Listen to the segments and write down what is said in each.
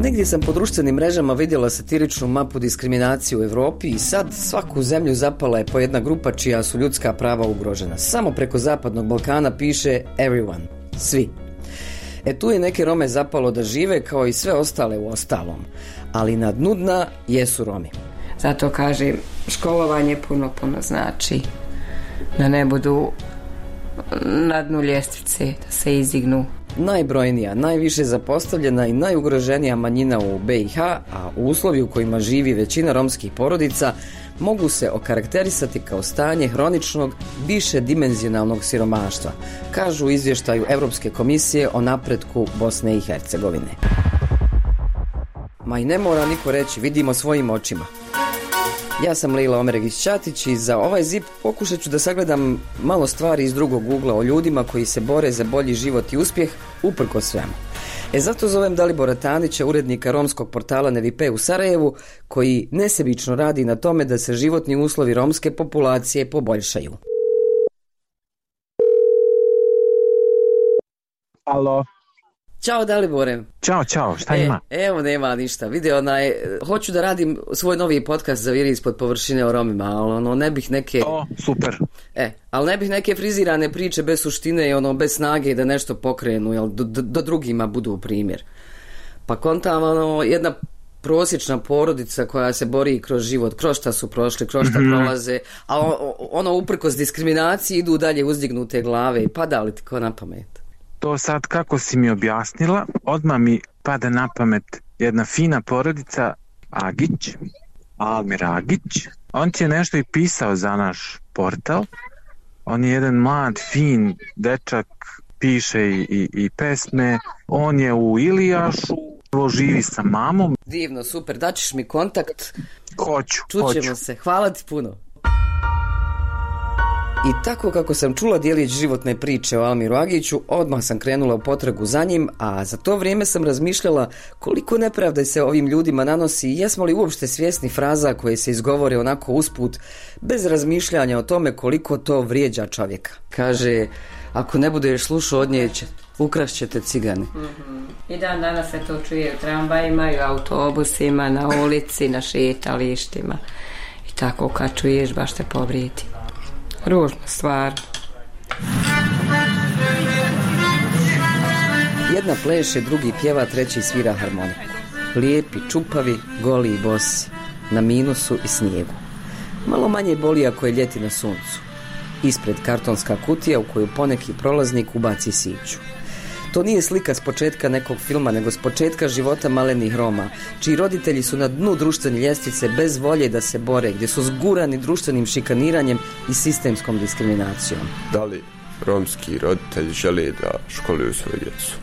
Negdje sam po društvenim mrežama vidjela satiričnu mapu diskriminacije u Europi i sad svaku zemlju zapala je po jedna grupa čija su ljudska prava ugrožena. Samo preko Zapadnog Balkana piše everyone, svi. Tu je neke Rome zapalo da žive kao i sve ostale u ostalom, ali na dnu dna jesu Romi. Zato kažem, školovanje puno znači da ne budu na dnu ljestvice, da se izdignu. Najbrojnija, najviše zapostavljena i najugroženija manjina u BiH, a u uslovi u kojima živi većina romskih porodica, mogu se okarakterisati kao stanje hroničnog, višedimenzionalnog siromaštva, kažu u izvještaju Europske komisije o napretku Bosne i Hercegovine. Ma i ne mora niko reći, vidimo svojim očima. Ja sam Lila Omeregić-Ćatić i za ovaj zip pokušat ću da sagledam malo stvari iz drugog ugla o ljudima koji se bore za bolji život i uspjeh uprkos svemu. Zato zovem Dalibora Tanića, urednika romskog portala Nevipe u Sarajevu, koji nesebično radi na tome da se životni uslovi romske populacije poboljšaju. Alo. Ćao Dalibore. Ćao, šta ima? Evo nema ništa, vidi hoću da radim svoj novi podcast za Viri ispod površine o Romima, ali ne bih neke... Super. Ali ne bih neke frizirane priče bez suštine i bez snage da nešto pokrenu, jel, da drugima budu primjer. Pa kontam, jedna prosječna porodica koja se bori kroz život, kroz šta su prošli, kroz šta prolaze, a uprkos diskriminaciji idu dalje uzdignute glave i pada li ti ko na pamet? To sad kako si mi objasnila, odmah mi pada na pamet jedna fina porodica Agić, Almir Agić. On ti je nešto i pisao za naš portal. On je jedan mlad, fin dečak, piše i pesme. On je u Ilijašu, živi sa mamom. Divno, super, daćeš mi kontakt. Hoću. Čućemo se, hvala ti puno. I tako kako sam čula dijelić životne priče o Almiru Agiću, odmah sam krenula u potragu za njim, a za to vrijeme sam razmišljala koliko nepravde se ovim ljudima nanosi i jesmo li uopšte svjesni fraza koje se izgovore onako usput, bez razmišljanja o tome koliko to vrijeđa čovjeka. Kaže, ako ne budeš slušao od nje, ukrašćete cigani. I dan danas se to čuje u tramvajima i u autobusima, na ulici, na šetalištima. I tako kad čuješ baš te povrijedi. Ružna stvar. Jedna pleše, drugi pjeva, treći svira harmoniku. Lijepi, čupavi, goli i bosi. Na minusu i snijegu. Malo manje boli ako je ljeti na suncu. Ispred kartonska kutija u koju poneki prolaznik ubaci siću. To nije slika s početka nekog filma, nego s početka života malenih Roma, čiji roditelji su na dnu društvene ljestvice bez volje da se bore, gdje su zgurani društvenim šikaniranjem i sistemskom diskriminacijom. Da li romski roditelji žele da školuju svoju djecu?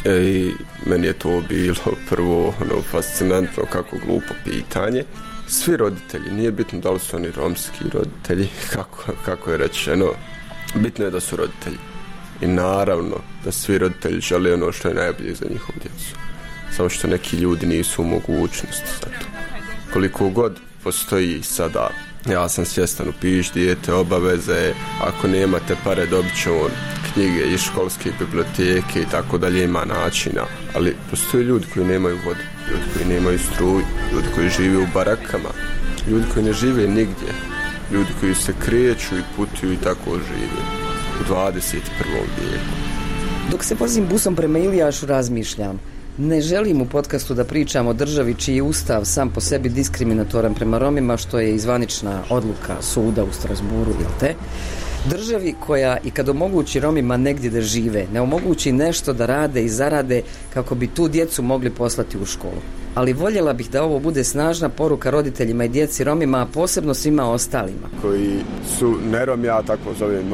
I meni je to bilo prvo fascinantno, kako glupo pitanje. Svi roditelji, nije bitno da li su oni romski roditelji, kako je rečeno, bitno je da su roditelji. I naravno da svi roditelji žele ono što je najbolje za njihovu djecu. Samo što neki ljudi nisu u mogućnosti za to. Koliko god postoji sada, ja sam svjestan, upiš dijete, obaveze, ako nemate pare dobit će on knjige iz školske biblioteke i tako dalje, ima načina. Ali postoje ljudi koji nemaju vodu, ljudi koji nemaju struju, ljudi koji žive u barakama, ljudi koji ne žive nigdje, ljudi koji se kreću i putuju i tako žive. U 21. vijeku. Dok se vozim busom prema Ilijašu razmišljam. Ne želim u podcastu da pričam o državi čiji je ustav sam po sebi diskriminatoran prema Romima, što je i zvanična odluka suda u Strasburu, jel te? Državi koja i kad omogući Romima negdje da žive, ne omogući nešto da rade i zarade kako bi tu djecu mogli poslati u školu. Ali voljela bih da ovo bude snažna poruka roditeljima i djeci Romima, a posebno svima ostalima. Koji su ne Romi, ja tako zovem,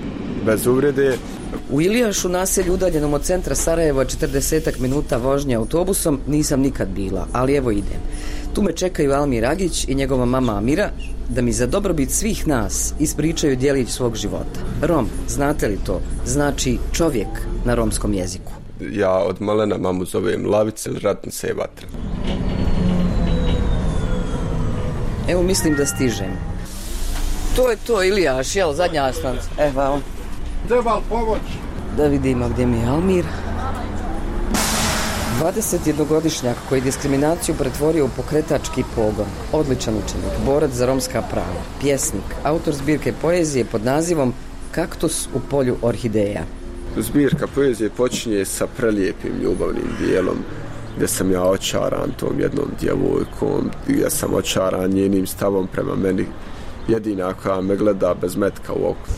bez uvrede. U Ilijašu, naselju udaljenom od centra Sarajeva 40 minuta vožnje autobusom, nisam nikad bila, ali evo idem. Tu me čekaju Almir Agić i njegova mama Amira da mi za dobrobit svih nas ispričaju djelić svog života. Rom, znate li to? Znači čovjek na romskom jeziku. Ja od malena mamu zovem Lavice, ratnice i vatra. Evo mislim da stižem. To je to, Ilijaš, jel, zadnja stanca. Evo. Treba li pomoć? Da vidimo gdje mi je Almir. 21-godišnjak koji diskriminaciju pretvorio u pokretački pogon, odličan učenik, borac za romska prava, pjesnik, autor zbirke poezije pod nazivom Kaktus u polju orhideja. Zbirka poezije počinje sa prelijepim ljubavnim dijelom gdje sam ja očaran tom jednom djevojkom, gdje sam očaran njenim stavom prema meni, jedina koja me gleda bez metka u oku.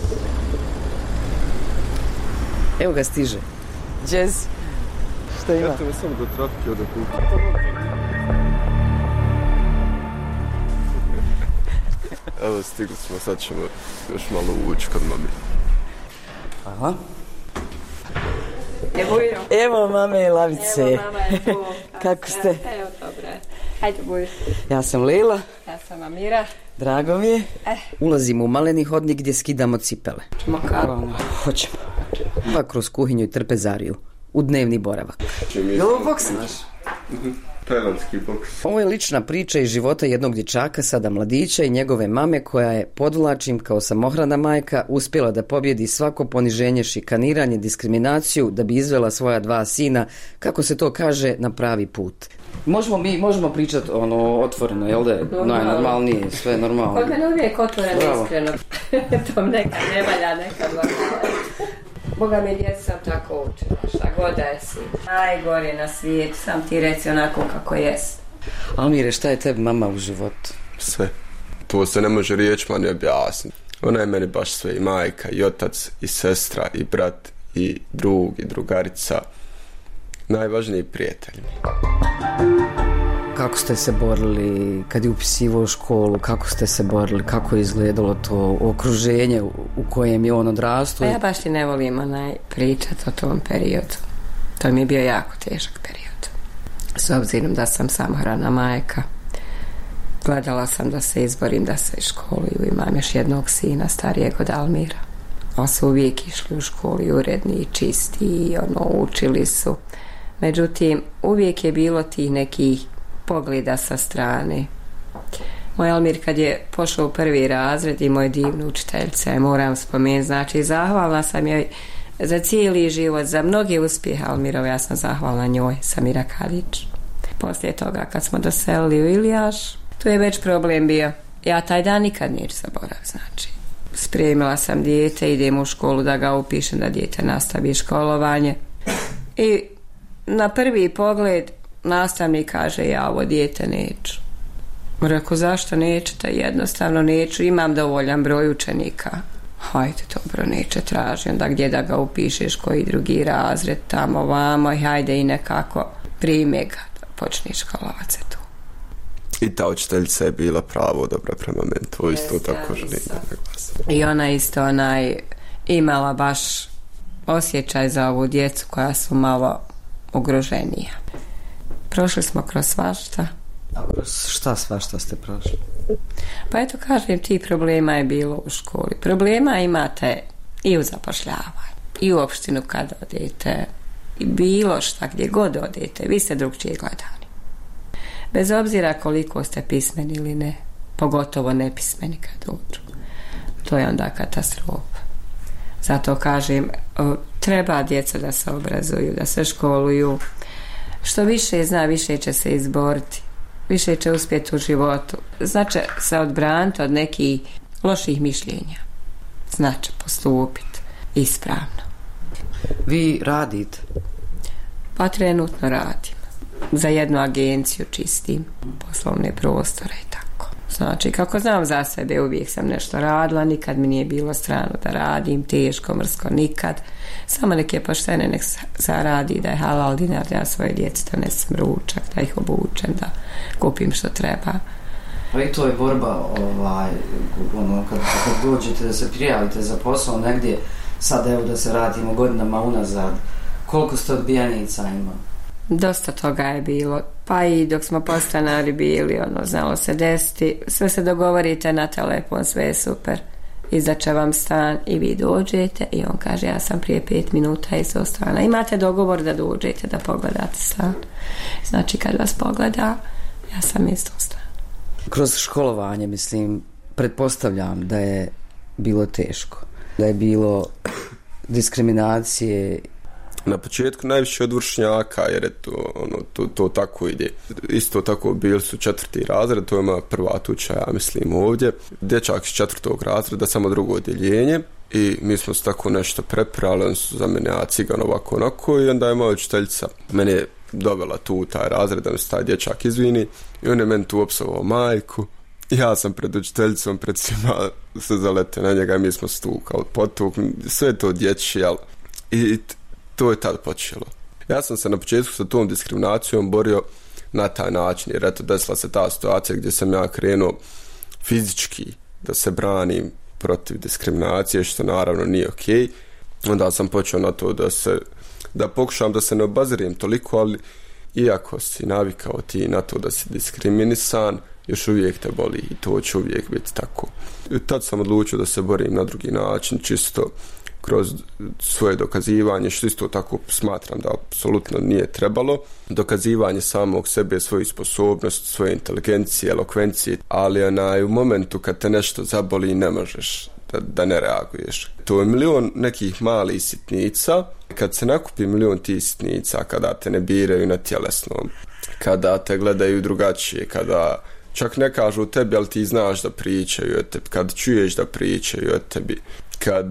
Evo ga stiže. Jazz. Šta ima? Eto me samo do trapke od okupa. Evo stigli smo, sad ćemo još malo ući kod mami. Aha. Evo mame lavice. Evo mama je tu. Kako ste? Evo dobro. Hajde Bujo. Ja sam Lila. Ja sam Amira. Drago mi je. Ulazimo u maleni hodnik gdje skidamo cipele. Čemo kako? Hoćemo. Pa kroz kuhinju i trpezariju. U dnevni boravak. Jel ovo boks naš? Tajlandski boks. Ovo je lična priča iz života jednog dječaka, sada mladića, i njegove mame koja je, podvlačim, kao samohrana majka uspjela da pobjedi svako poniženje, šikaniranje, diskriminaciju, da bi izvela svoja 2 sina, kako se to kaže, na pravi put. Možemo pričati otvoreno, jel da je najnormalnije, sve normalno. Kod mene uvijek otvoreno, iskreno. To nekad ne valja, nekad valja. Boga mi djeca sam tako učila, šta god da je si. Najgore na svijetu, sam ti reci onako kako jest. Almire, šta je tebi mama u životu? Sve. To se ne može riječima ni objasniti. Ona je meni baš sve, i majka, i otac, i sestra, i brat, i drug, i drugarica. Najvažniji prijatelj. Kako ste se borili kad je upisivao školu, kako ste se borili, kako je izgledalo to okruženje u kojem je on odrastao? Ja baš ti ne volim pričati o tom periodu. To mi je bio jako težak period. S obzirom da sam samohrana majka, gledala sam da se izborim da se školuju. Imam još jednog sina starijeg od Almira. Oni su uvijek išli u školu i uredni i čisti i učili su. Međutim, uvijek je bilo tih nekih pogleda sa strane. Moj Almir kad je pošao u 1. razred i moj divnu učiteljica, moram spomenuti, znači zahvalna sam joj za cijeli život, za mnoge uspjehe Almirove, ja sam zahvalna njoj, Samira Kadić. Poslije toga kad smo doselili u Ilijaš, tu je već problem bio. Ja taj dan nikad neću zaboraviti, znači. Spremila sam dijete, idem u školu da ga upišem, da dijete nastavi školovanje. I na prvi pogled nastavnik kaže, ja ovo dijete neću. Rekao, zašto nećete? Jednostavno neću, imam dovoljan broj učenika. Hajde, dobro, neće, traži onda gdje da ga upišeš, koji drugi razred, tamo, vamo, i hajde i nekako prime ga da počne školovat se tu. I ta učiteljica je bila pravo dobra prema meni, to isto tako želim da naglasim. I ona isto imala baš osjećaj za ovu djecu koja su malo ugroženija. Prošli smo kroz svašta. A kroz šta svašta ste prošli? Pa eto, kažem ti, problema je bilo u školi. Problema imate i u zapošljavanju, i u opštinu kad odete, i bilo šta, gdje god odete, vi ste drugčije gledani. Bez obzira koliko ste pismeni ili ne, pogotovo nepismeni kad dođu. To je onda katastrofa. Zato kažem, treba djeca da se obrazuju, da se školuju. Što više zna, više će se izboriti, više će uspjeti u životu. Znači se odbraniti od nekih loših mišljenja. Znači postupiti ispravno. Vi radite? Pa trenutno radim. Za jednu agenciju čistim poslovne prostore i tako. Znači, kako znam za sebe, uvijek sam nešto radila, nikad mi nije bilo strano da radim, teško, mrsko, nikad. Samo neke poštene nek zaradi, da je halal dinar, da ja svoje djeci donesem ručak, da ih obučem, da kupim što treba. Pa i to je borba, kad dođete da se prijavite za posao negdje, sad evo da se radimo godinama unazad, koliko ste odbijanica imali? Dosta toga je bilo, pa i dok smo podstanari bili, znalo se desiti, sve se dogovorite na telefon, sve je super, izdaće vam stan i vi dođete i on kaže, ja sam prije 5 minuta iz stana. Imate dogovor da dođete da pogledate stan. Znači kad vas pogleda, ja sam iz stana. Kroz školovanje, mislim, pretpostavljam da je bilo teško, da je bilo diskriminacije. Na početku najviše od vršnjaka, jer je to tako ide. Isto tako bili su 4. razred, to je moja prva tuča, ja mislim, ovdje. Dječak iz 4. razreda, samo drugo odjeljenje. I mi smo se tako nešto prepirali, oni su za mene, ja cigan ovako onako, i onda je moja učiteljica mene dovela tu u taj razred, da mi se taj dječak izvini, i on je meni tu opsovao majku. Ja sam pred učiteljicom, pred svima se zaletio na njega i mi smo stukali, potukli, sve to dječje, i to je tad počelo. Ja sam se na početku sa tom diskriminacijom borio na taj način, jer eto, desila se ta situacija gdje sam ja krenuo fizički da se branim protiv diskriminacije, što naravno nije okej. Onda sam počeo na to da pokušam da se ne obazirijem toliko, ali iako si navikao ti na to da si diskriminisan, još uvijek te boli i to će uvijek biti tako. I tad sam odlučio da se borim na drugi način, čisto kroz svoje dokazivanje, što isto tako smatram da apsolutno nije trebalo. Dokazivanje samog sebe, svoju sposobnost, svoje inteligencije, elokvencije, ali u momentu kad te nešto zaboli ne možeš da ne reaguješ. To je milion nekih malih sitnica. Kad se nakupi milion tih sitnica, kada te ne biraju na tjelesnom, kada te gledaju drugačije, kada čak ne kažu tebi, ali ti znaš da pričaju o tebi, kad čuješ da pričaju o tebi, kad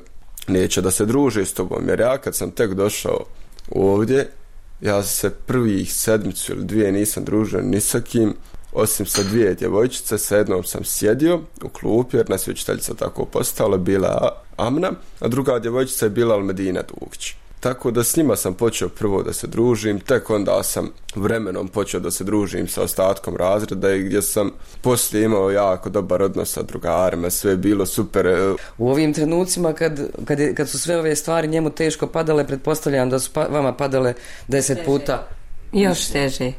neće da se druže s tobom, jer ja kad sam tek došao ovdje, ja se prvih 7 ili 2 nisam družio ni sa kim, osim sa 2 djevojčice. Sa jednom sam sjedio u klupi, jer nas je učiteljica tako postala, bila Amna, a druga djevojčica je bila Almedina Dugić. Tako da s njima sam počeo prvo da se družim, tek onda sam vremenom počeo da se družim sa ostatkom razreda, i gdje sam poslije imao jako dobar odnos sa drugarima, sve je bilo super. U ovim trenucima kad su sve ove stvari njemu teško padale, pretpostavljam da su vama padale 10 puta. Još teže.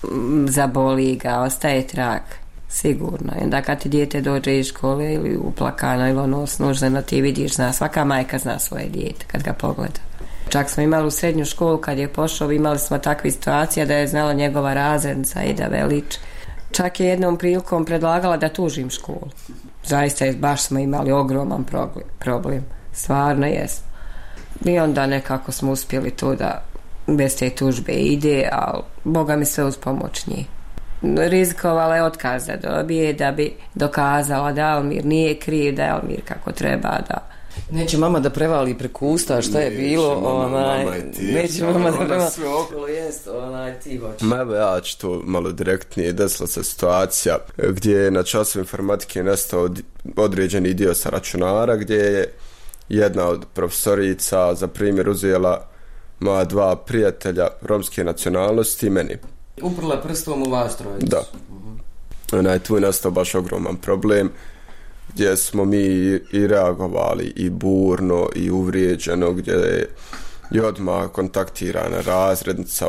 Zaboli ga, ostaje trag. Sigurno. I onda kad ti dijete dođe iz škole ili uplakano ili ono snuženo, ti vidiš, svaka majka zna svoje dijete kad ga pogleda. Čak smo imali u srednju školu, kad je pošao, imali smo takve situacije da je znala njegova razrednica Ida Velić. Čak je jednom prilikom predlagala da tužim školu. Zaista baš smo imali ogroman problem. Stvarno jesmo. I onda nekako smo uspjeli to da bez te tužbe ide, ali Boga mi sve uz pomoć njih. Rizikovala je otkaz da dobije, da bi dokazala da Almir nije kriv, da je Almir kako treba, da... Neće mama da prevali preko usta šta je bilo, neće mama da prevali ti hoćeš. Ja ću to malo direktnije. Desila se situacija gdje je na času informatike nestao određeni dio sa računara, gdje je jedna od profesorica za primjer uzela moja 2 prijatelja romske nacionalnosti i meni. Uprla prstom u vas trojicu. Da. Tu je nastao baš ogroman problem, gdje smo mi i reagovali i burno i uvrijeđeno, gdje je odmah kontaktirana razrednica,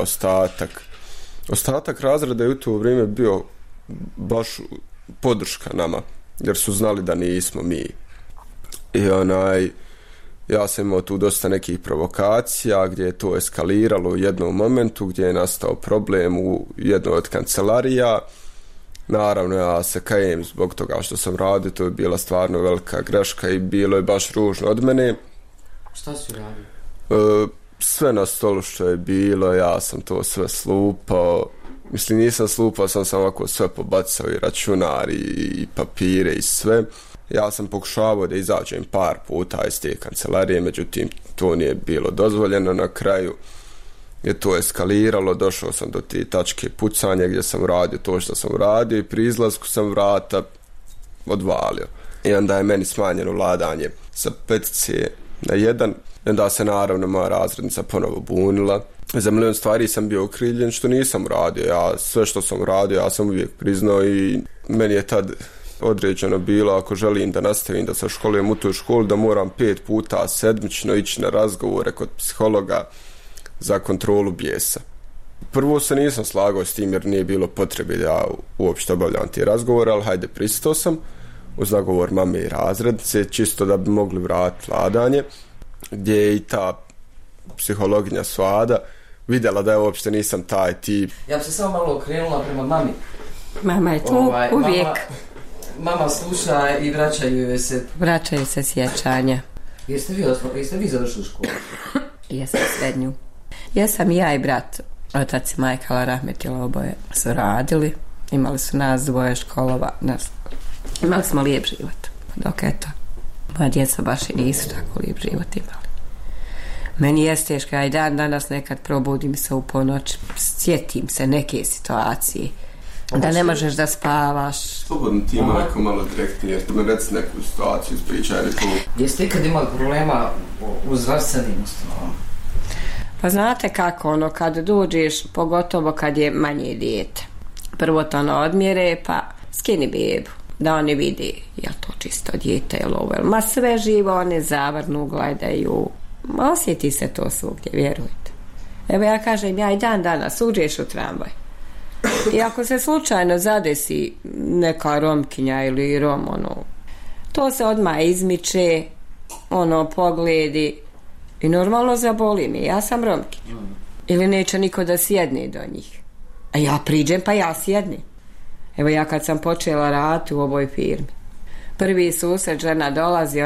ostatak razreda je u to vrijeme bio baš podrška nama, jer su znali da nismo mi. I ja sam imao tu dosta nekih provokacija gdje je to eskaliralo u jednom momentu, gdje je nastao problem u jednoj od kancelarija. Naravno, ja se kajem zbog toga što sam radio, to je bila stvarno velika greška i bilo je baš ružno od mene. Šta si radio? Sve na stolu što je bilo, ja sam to sve slupao. Mislim, nisam slupao, sam ovako sve pobacao, i računar i papire i sve. Ja sam pokušavao da izađem par puta iz te kancelarije, međutim to nije bilo dozvoljeno. Na kraju je to eskaliralo, došao sam do te tačke pucanja gdje sam radio to što sam radio i pri izlasku sam vrata odvalio. I onda je meni smanjeno vladanje sa 5 na 1. I onda se naravno moja razrednica ponovo bunila. Za milion stvari sam bio okrivljen što nisam radio. Sve što sam radio ja sam uvijek priznao i meni je tad određeno bilo, ako želim da nastavim da se školujem u toj školi, da moram 5 puta sedmično ići na razgovore kod psihologa za kontrolu bijesa. Prvo se nisam slagao s tim jer nije bilo potrebe da ja uopšte obavljam te razgovore, ali hajde, pristao sam uz nagovor mame i razrednice, čisto da bi mogli vratiti vladanje, gdje je i ta psihologinja Svada vidjela da ja uopšte nisam taj tip. Ja bi se samo malo okrenula prema mami. Mama je tu uvijek. Mama sluša i vraćaju se. Vraćaju se sjećanja. Jeste vi završili školu? Jesam srednju. Jesam i ja i brat. Otac i majka rahmetila, oboje su radili. Imali su nas dvoje školova. Imali smo lijep život. Dok eto, moja djeca baš i nisu tako lijep život imali. Meni je teško, ja i danas nekad probudim se u ponoć, sjetim se neke situacije. Da ne možeš da spavaš. Slobodno ti ima neko malo direktnije, jer mi reci neku situaciju, ispričaj neku. Gdje ste ikad imali problema u zdravstvenim ustanovama? Pa znate kako, kad dođeš, pogotovo kad je manje dijete. Prvo to odmjere, pa skini bebu, da oni vidi je to čisto dijete ili ovo. Ma sve živo, one zavrnu, gledaju. Osjeti se to svugdje, vjerujte. Evo ja kažem, ja i danas uđeš u tramvaj. I ako se slučajno zadesi neka Romkinja ili Rom, to se odmah izmiče, pogledi i normalno zaboli mi. Ja sam Romkinja. Ili neće niko da sjedne do njih. A ja priđem pa ja sjednem. Evo ja kad sam počela raditi u ovoj firmi, prvi susret, žena dolazi,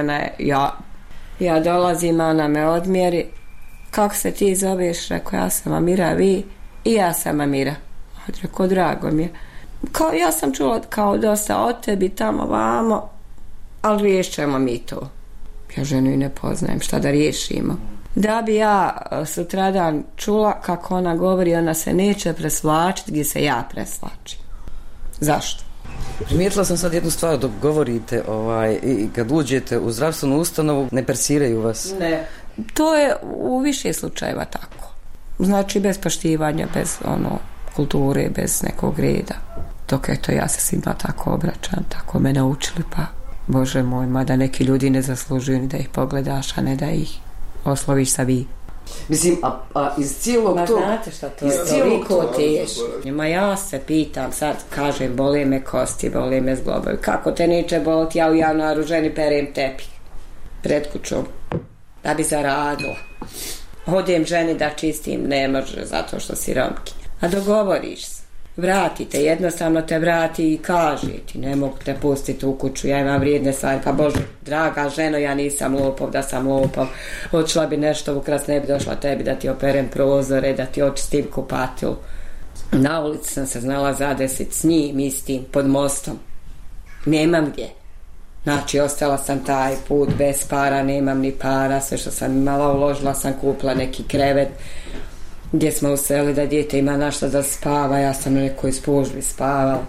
ja dolazim, ona me odmjeri. Kako se ti zoveš? Rekao, ja sam Amira, vi? I ja sam Amira. Rekao, drago mi je. Ja sam čula kao dosta od tebi tamo vamo, ali riješćemo mi to. Ja ženu i ne poznajem, šta da riješimo. Da bi ja sutradan čula kako ona govori, ona se neće presvlačiti gdje se ja presvlačim. Zašto? Primijetila sam sad jednu stvar dok govorite i kad uđete u zdravstvenu ustanovu ne persiraju vas. Ne. To je u više slučajeva tako. Znači bez poštivanja, bez kulture, bez nekog reda. Dok eto ja se svima tako obraćam, tako me naučili, pa Bože moj, mada neki ljudi ne zaslužuju ni da ih pogledaš, a ne da ih osloviš sa vi. Mislim, a iz cijelog to... Znate šta to je? Toliko teško. Ma ja se pitam, sad kažem, bole me kosti, bole me zglobovi. Kako te neće boliti? Ja u januaru ženi perem tepih pred kućom da bi zaradila. Odem ženi da čistim, ne može zato što si Romkinja. A dogovoriš se. Vratite, jednostavno te vrati i kaže ti, ne mogu te pustiti u kuću, ja imam vrijedne stvari, pa Bože, draga ženo, ja nisam lopov, da sam lopov, odšla bi nešto ukras, ne bi došla tebi da ti operem prozore, da ti očistim kupatilu. Na ulici sam se znala zadesiti s njim istim, pod mostom. Nemam gdje. Znači, ostala sam taj put bez para, nemam ni para, sve što sam imala uložila sam, kupila neki krevet, gdje smo useli da dijete ima našta da spava, ja sam u nekoj spužbi spavala.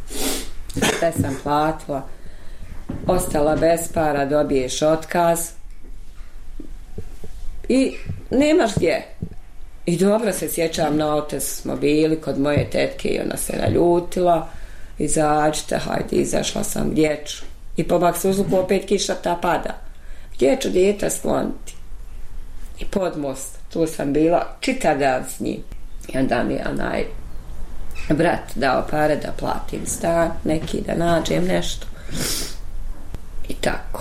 Sve sam platila. Ostala bez para, dobiješ otkaz i nemaš gdje. I dobro se sjećam, na otes smo bili kod moje tetke i ona se naljutila. Izađite, hajde, izašla sam, gdje ću? I po baksuzluku opet kiša ta pada. Gdje ću dijete skloniti? I pod most, tu sam bila čitav dan s njim. I onda mi je onaj brat dao pare da platim stan, neki da nađem nešto. I tako.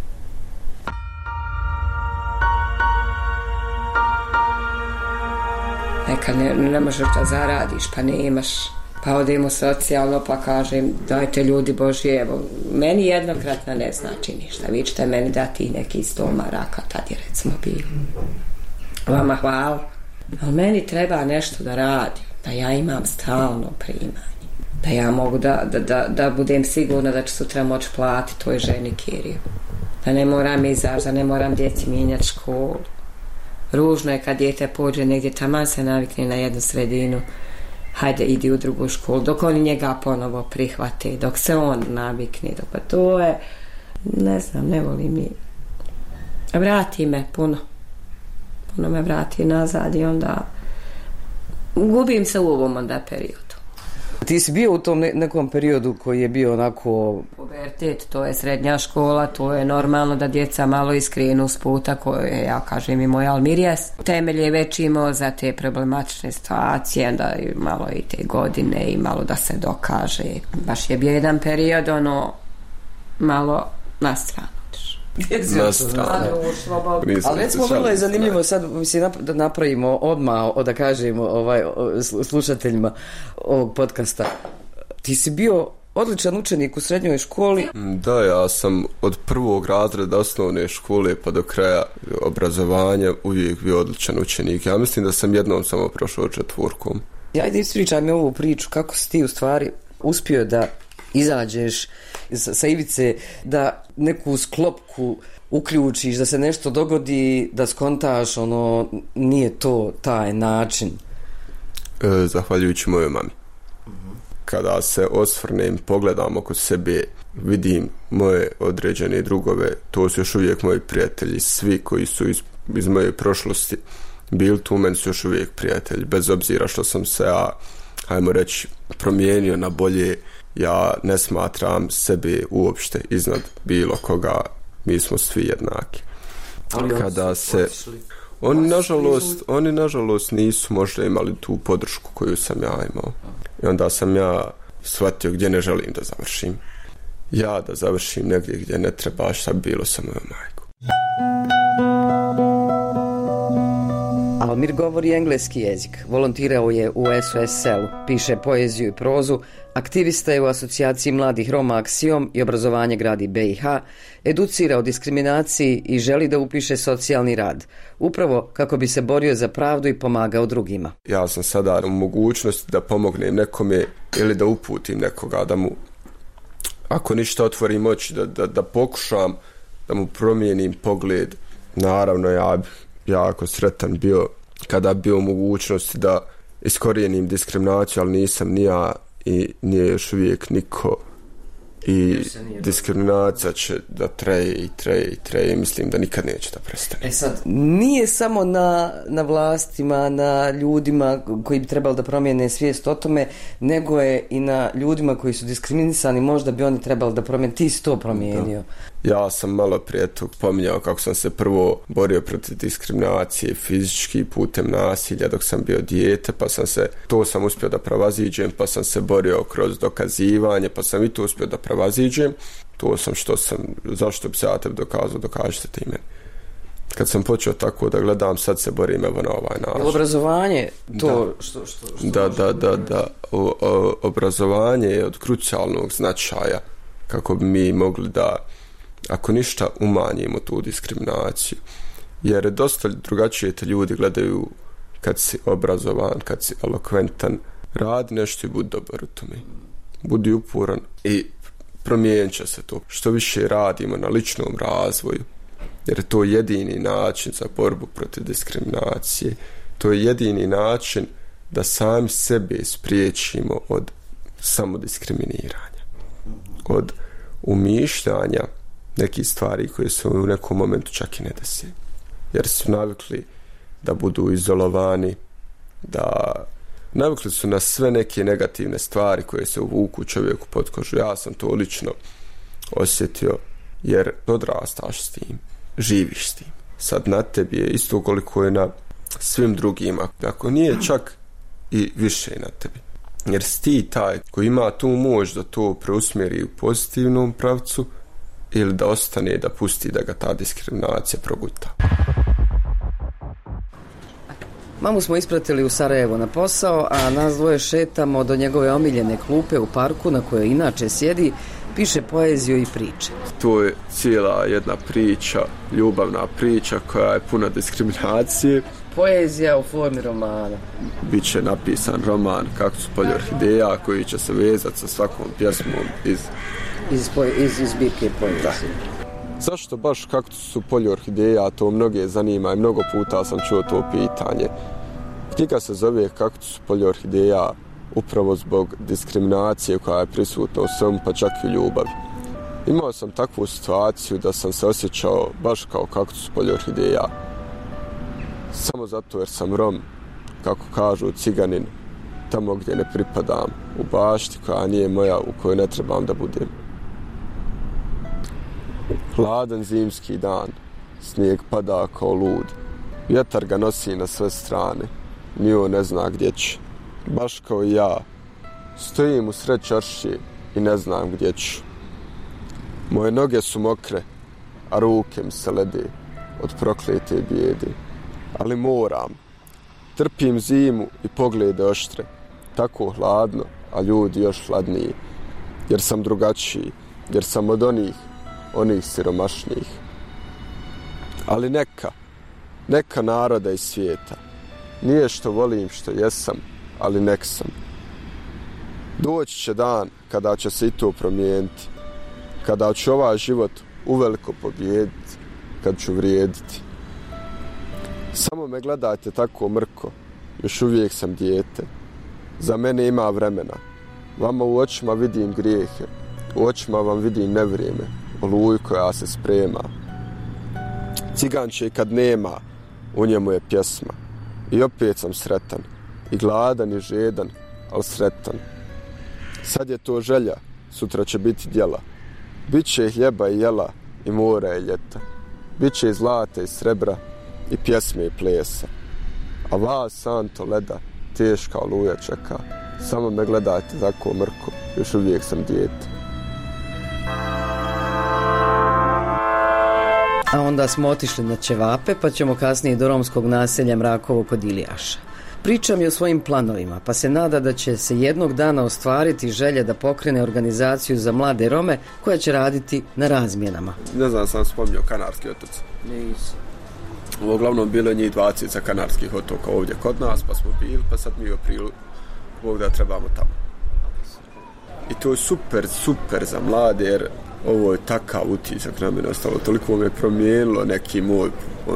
Nekad ne možeš da zaradiš, pa nemaš. Pa odemo socijalno, pa kažem, dajte ljudi Božji, evo, meni jednokratna ne znači ništa. Vi ćete meni dati neki 100 maraka, tad je recimo bilo. Vama hvala. Ali meni treba nešto da radim, da ja imam stalno primanje. Da ja mogu da budem sigurna da ću sutra moći platiti toj ženi kiriju. Da ne moram izaći, da ne moram djeci mijenjati školu. Ružno je kad dijete pođe negdje, taman se navikne na jednu sredinu. Hajde, idi u drugu školu, dok oni njega ponovo prihvate, dok se on navikne, pa to je, ne znam, ne volim mi. Vrati me puno me vrati nazad i onda gubim se u ovom onda periodu. Ti si bio u tom nekom periodu koji je bio onako... Pubertet, to je srednja škola, to je normalno da djeca malo iskrenu s puta koje, ja kažem, i moj Almirjes. Temelj je već imao za te problematične situacije, onda malo i te godine i malo da se dokaže. Baš je bio jedan period, malo na stranu. Ali recimo vrlo je zanimljivo sad mislim, da napravimo odmah da kažemo slušateljima ovog podcasta. Ti si bio odličan učenik u srednjoj školi. Da, ja sam od prvog razreda osnovne škole pa do kraja obrazovanja uvijek bio odličan učenik. Ja mislim da sam jednom samo prošao 4. Ajde, ispričaj mi ovu priču, kako si ti u stvari uspio da izađeš sa ivice, da neku sklopku uključiš, da se nešto dogodi, da skontaš, nije to taj način. Zahvaljujući mojoj mami. Kada se osvrnem, pogledam oko sebe, vidim moje određene drugove, to su još uvijek moji prijatelji, svi koji su iz moje prošlosti bili tu, meni su još uvijek prijatelji, bez obzira što sam se ajmo reći, promijenio na bolje. Ja ne smatram sebe uopšte iznad bilo koga, mi smo svi jednaki. Kada se oni nažalost nisu možda imali tu podršku koju sam ja imao. I onda sam ja shvatio gdje ne želim da završim. Ja da završim negdje gdje ne treba, šta bi bilo sa mojom majkom. Almir govori engleski jezik, volontirao je u SOS selu, piše poeziju i prozu, aktivista je u asocijaciji mladih Roma Aksiom i obrazovanje gradi BiH, educira o diskriminaciji i želi da upiše socijalni rad, upravo kako bi se borio za pravdu i pomagao drugima. Ja sam sada u mogućnosti da pomognem nekome ili da uputim nekoga, da mu, ako ništa, otvorim oči, da pokušam da mu promijenim pogled. Naravno, ja jako sretan bio kada bio u mogućnosti da iskorijenim diskriminaciju, ali nisam ni ja i nije još uvijek niko, i diskriminacija će da traje, mislim da nikad neće da prestane. Sad, nije samo na vlastima, na ljudima koji bi trebali da promijene svijest o tome, nego je i na ljudima koji su diskriminisani, možda bi oni trebali da promijene. Ti si to promijenio. Da. Ja sam malo prije tu pominjao kako sam se prvo borio protiv diskriminacije fizički putem nasilja dok sam bio dijete, pa to sam uspio da prevaziđem, pa sam se borio kroz dokazivanje, pa sam i to uspio da prevaziđem. To sam zašto bi se ja tebi dokazao, dokažite ti meni. Kad sam počeo tako da gledam, sad se borim evo na ovaj način. Obrazovanje, to da. Da. Obrazovanje je od krucijalnog značaja kako bi mi mogli da, ako ništa, umanjimo tu diskriminaciju. Jer dosta drugačije te ljudi gledaju kad si obrazovan, kad si elokventan, radi nešto i budi dobar u tome. Budi uporan i promijenit će se to. Što više radimo na ličnom razvoju, jer je to jedini način za borbu protiv diskriminacije. To je jedini način da sami sebe spriječimo od samodiskriminiranja, od umišljanja nekih stvari koje se u nekom momentu čak i ne desi. Jer su navikli da budu izolovani, navikli su na sve neke negativne stvari koje se uvuku čovjeku pod kožu. Ja sam to lično osjetio, jer odrastaš s tim, živiš s tim. Sad na tebi je isto koliko je na svim drugima, ako nije čak i više na tebi. Jer si ti taj koji ima tu moć da to preusmjeri u pozitivnom pravcu ili da ostane, da pusti da ga ta diskriminacija proguta. Mamu smo ispratili u Sarajevo na posao, a nas dvoje šetamo do njegove omiljene klupe u parku na kojoj inače sjedi, piše poeziju i priče. To je cijela jedna priča, ljubavna priča koja je puna diskriminacije. Poezija u formi romana. Biće napisan roman Kaktus polje orhideja koji će se vezati sa svakom pjesmom iz zbirke poezije. Zašto baš Kaktus polje orhideja, to mnoge zanima i mnogo puta sam čuo to pitanje. Knjiga se zove Kaktus polje orhideja upravo zbog diskriminacije koja je prisutna u svemu, pa čak i u ljubavi. Imao sam takvu situaciju da sam se osjećao baš kao kaktus polje orhideja. Samo zato jer sam Rom, kako kažu ciganin, tamo gdje ne pripadam, u bašti koja nije moja, u kojoj ne trebam da budem. Hladan zimski dan, snijeg pada kao lud, vjetar ga nosi na sve strane, ni on ne zna gdje će. Baš kao i ja, stojim u sred čaršije i ne znam gdje ću. Moje noge su mokre, a ruke mi se lede od proklete bijede. Ali moram, trpim zimu i poglede oštre, tako hladno, a ljudi još hladniji. jer sam drugačiji, jer sam od onih siromašnijih. Ali neka naroda iz svijeta, nije što volim što jesam, ali nek sam. Doći će dan kada će se i to promijeniti, kada ću ovaj život uveliko pobijediti, kad ću vrijediti. Samo me gledajte tako mrko, još uvijek sam dijete. Za mene ima vremena. Vama u očima vidim grijehe, u očima vam vidim nevrijeme, oluju koja se sprema. Ciganče kad nema, u njemu je pjesma. I opet sam sretan, i gladan i žedan, ali sretan. Sad je to želja, sutra će biti djela. Biće hljeba i jela, i mora i ljeta. Biće i zlata i srebra, i pjesme i plesa. A vas santo leda, teška oluja čeka. Samo me gledajte tako mrko, još uvijek sam dijete. A onda smo otišli na ćevape, pa ćemo kasnije do romskog naselja Mrakovo kod Ilijaša. Priča mi o svojim planovima, pa se nada da će se jednog dana ostvariti želja da pokrene organizaciju za mlade Rome koja će raditi na razmjenama. Ne znam, sam spomnio Kanarski otoci. Nisam. Uglavnom bilo je njih 20 Kanarskih otoka ovdje kod nas, pa smo bili, pa sad mi u aprilu ovog da trebamo tamo. I to je super za mlade, jer ovo je takav utisak na mene ostalo, toliko me promijenilo neki moj,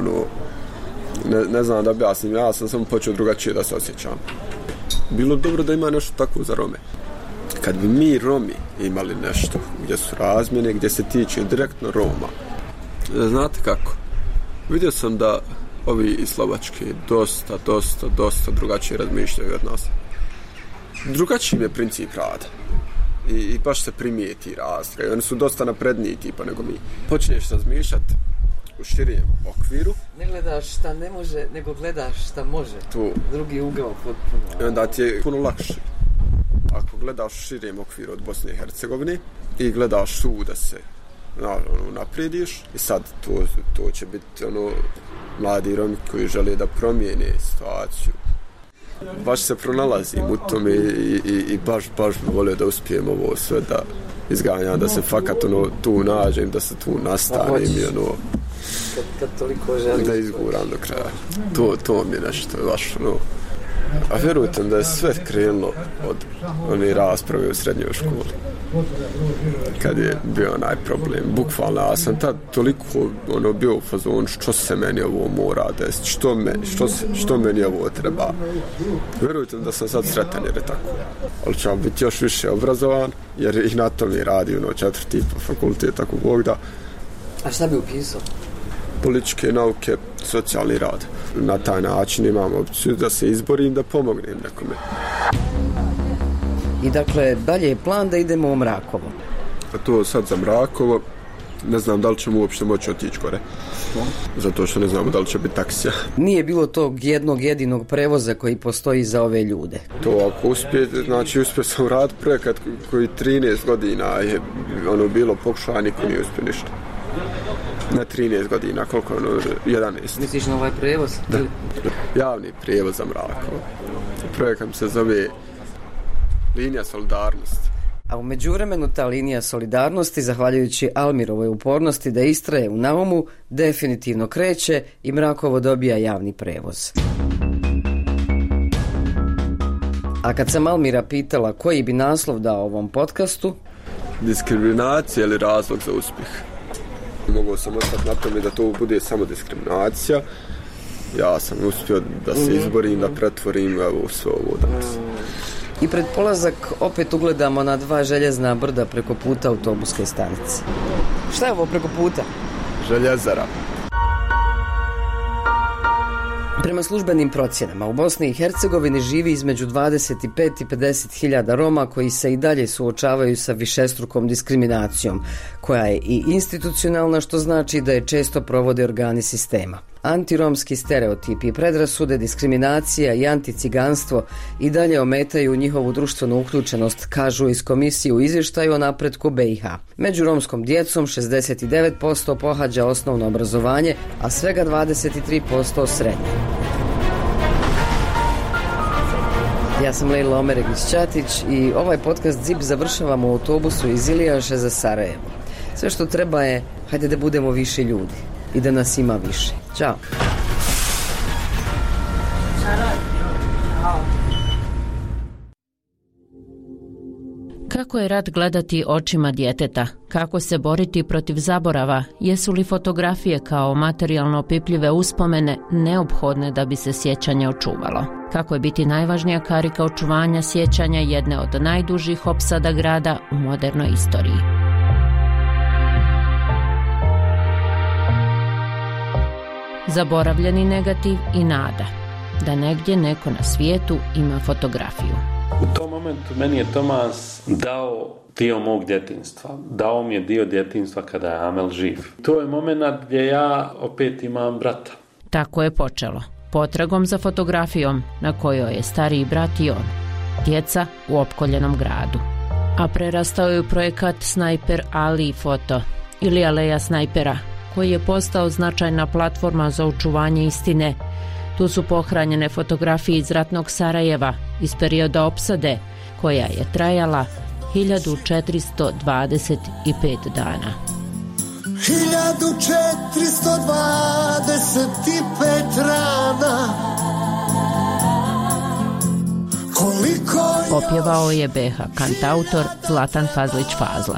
ne znam da objasnim, ja sam samo počeo drugačije da se osjećam. Bilo dobro da ima nešto tako za Rome. Kad bi mi Romi imali nešto gdje su razmjene, gdje se tiče direktno Roma, znate kako? Vidio sam da ovi iz Slovačke dosta drugačije razmišljaju od nas. Drugačiji je princip rada. I baš se primijeti razlika. Oni su dosta napredniji tipa nego mi. Počneš razmišljati u širijem okviru. Ne gledaš šta ne može, nego gledaš šta može. Tu. Drugi ugao potpuno. I onda ti je puno lakše. Ako gledaš u širijem okviru od Bosne i Hercegovine i gledaš tu da se naprediš i sad to će biti mladi Romi koji žele da promijene situaciju. Baš se pronalazim u tome i baš bi volio da uspijem ovo sve da izganjam, da se fakat tu nađem, da se tu nastavim i kad toliko želiš da izguram do kraja. To mi je nešto baš A vjerujte da je sve krenulo od one rasprave u srednjoj školi. Kad je bio onaj problem. Bukvalno, ja sam tad toliko bio u fazonu što se meni ovo mora desiti, što meni ovo treba. Vjerujte da sam sad sretan jer je tako. Ali ću biti još više obrazovan jer i na tom je radi 4. fakultet, tako Bog da. A šta bi upisao? Političke nauke, socijalni rad. Na taj način imam opciju da se izborim, da pomognem nekome. I dakle, dalje je plan da idemo u Mrakovo. A to sad za Mrakovo, ne znam da li ćemo uopšte moći otići gore. Zato što ne znamo da li će biti taksija. Nije bilo tog jednog jedinog prevoza koji postoji za ove ljude. To ako uspije, znači uspio sam raditi projekat koji 13 godina je bilo pokušao, niko nije uspio ništa. Na 13 godina, koliko 11. Misliš na ovaj prevoz? Da. Javni prevoz za Mrakovo. Projekat se zove Linija solidarnosti. A u međuvremenu ta linija solidarnosti, zahvaljujući Almirovoj upornosti da istraje u naumu, definitivno kreće i Mrakovo dobija javni prevoz. A kad sam Almira pitala koji bi naslov dao ovom podcastu? Diskriminacija ili razlog za uspjeh? Mogao sam ostati na tome da to bude samo diskriminacija. Ja sam uspio da se izborim, da pretvorim sve ovo danas. I pred polazak opet ugledamo na 2 željezna brda preko puta autobuske stanice. Šta je ovo preko puta? Željezara. Prema službenim procjenama, u Bosni i Hercegovini živi između 25 i 50 hiljada Roma koji se i dalje suočavaju sa višestrukom diskriminacijom, koja je i institucionalna, što znači da je često provode organi sistema. Antiromski stereotipi i predrasude, diskriminacija i anticiganstvo i dalje ometaju njihovu društvenu uključenost, kažu iz komisije u izvještaju o napretku BiH. Među romskom djecom 69% pohađa osnovno obrazovanje, a svega 23% srednje. Ja sam Lejla Omeregić-Ćatić i ovaj podcast ZIP završavamo u autobusu iz Ilijaše za Sarajevo. Sve što treba je, hajde da budemo više ljudi i da nas ima više. Ćao. Kako je rat gledati očima djeteta? Kako se boriti protiv zaborava? Jesu li fotografije kao materijalno opipljive uspomene neophodne da bi se sjećanje očuvalo? Kako je biti najvažnija karika očuvanja sjećanja jedne od najdužih opsada grada u modernoj istoriji? Zaboravljeni negativ i nada da negdje neko na svijetu ima fotografiju. U tom momentu meni je Tomas dao dio mog djetinjstva. Dao mi je dio djetinjstva kada je Amel živ. To je moment gdje ja opet imam brata. Tako je počelo. Potragom za fotografijom na kojoj je stariji brat i on. Djeca u opkoljenom gradu. A prerastao je u projekat Snajper Ali foto ili Aleja snajpera, koji je postao značajna platforma za očuvanje istine. Tu su pohranjene fotografije iz ratnog Sarajeva iz perioda opsade, koja je trajala 1425 dana. 1425 rana. Opjevao je BH kantautor Zlatan Fazlić-Fazla.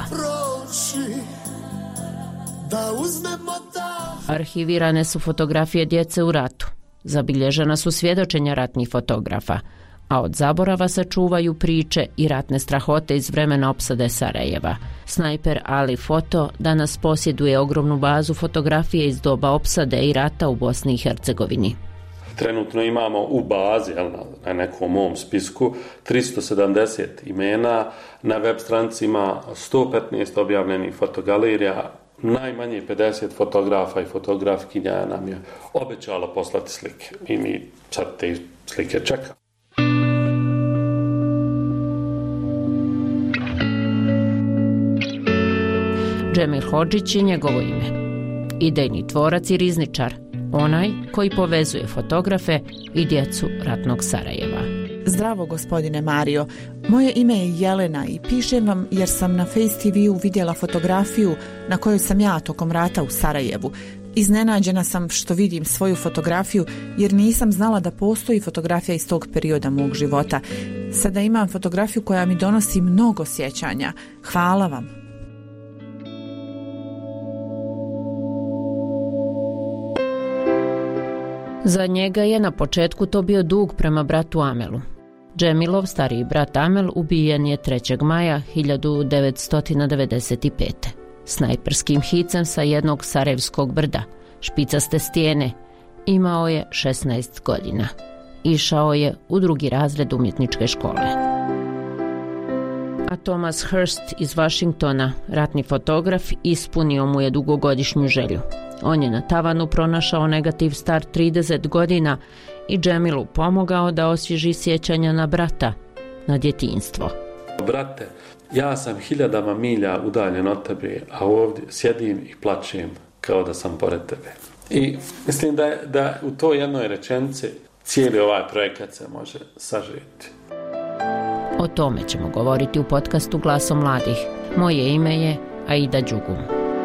Arhivirane su fotografije djece u ratu. Zabilježena su svjedočenja ratnih fotografa, a od zaborava se čuvaju priče i ratne strahote iz vremena opsade Sarajeva. Snajper Ali foto danas posjeduje ogromnu bazu fotografije iz doba opsade i rata u Bosni i Hercegovini. Trenutno imamo u bazi, na nekom mom spisku, 370 imena, na web stranici ima 115 objavljenih fotogalerija, najmanje 50 fotografa i fotografkinja nam je obećalo poslati slike i mi sad te slike čekamo. Džemil Hodžić je njegovo ime. Idejni tvorac i rizničar, onaj koji povezuje fotografe i djecu ratnog Sarajeva. Zdravo, gospodine Mario. Moje ime je Jelena i pišem vam jer sam na Face TV-u vidjela fotografiju na kojoj sam ja tokom rata u Sarajevu. Iznenađena sam što vidim svoju fotografiju jer nisam znala da postoji fotografija iz tog perioda mog života. Sada imam fotografiju koja mi donosi mnogo sjećanja. Hvala vam. Za njega je na početku to bio dug prema bratu Amelu. Džemilov stariji brat Amel ubijen je 3. maja 1995. Snajperskim hicem sa jednog sarajevskog brda, špicaste stijene. Imao je 16 godina. Išao je u 2. razred umjetničke škole. A Thomas Hurst iz Washingtona, ratni fotograf, ispunio mu je dugogodišnju želju. On je na tavanu pronašao negativ star 30 godina i Džemilu pomogao da osvježi sjećanja na brata, na djetinjstvo. Brate, ja sam 1000 milja udaljen od tebe, a ovdje sjedim i plačem kao da sam pored tebe. I mislim da u toj jednoj rečenici cijeli ovaj projekat se može sažeti. O tome ćemo govoriti u podcastu Glasom mladih. Moje ime je Aida Đugum.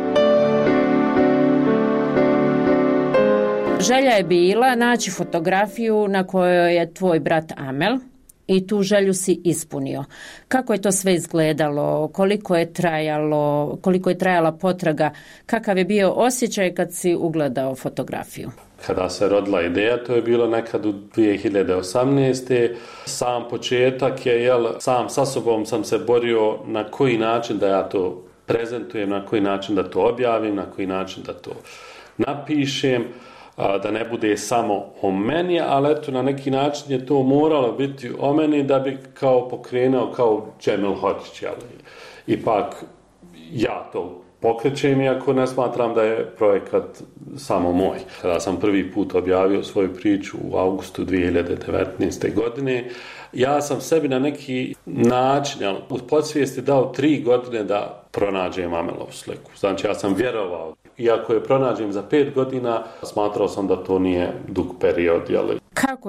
Želja je bila naći fotografiju na kojoj je tvoj brat Amel i tu želju si ispunio. Kako je to sve izgledalo, koliko je trajala potraga, kakav je bio osjećaj kad si ugledao fotografiju? Kada se rodila ideja, to je bilo nekad u 2018. Sam početak je, sam sa sobom sam se borio na koji način da ja to prezentujem, na koji način da to objavim, na koji način da to napišem, da ne bude samo o meni, ali eto, na neki način je to moralo biti o meni da bi kao pokrenuo kao Džemil Hodžić, ipak ja to pokrećem, iako ne smatram da je projekat samo moj. Kada sam prvi put objavio svoju priču u augustu 2019. godine, ja sam sebi na neki način, u podsvijesti dao 3 godine da pronađem Amelovu sliku. Znači, ja sam vjerovao. Iako je pronađem za 5 godina, smatrao sam da to nije dug period. Kako i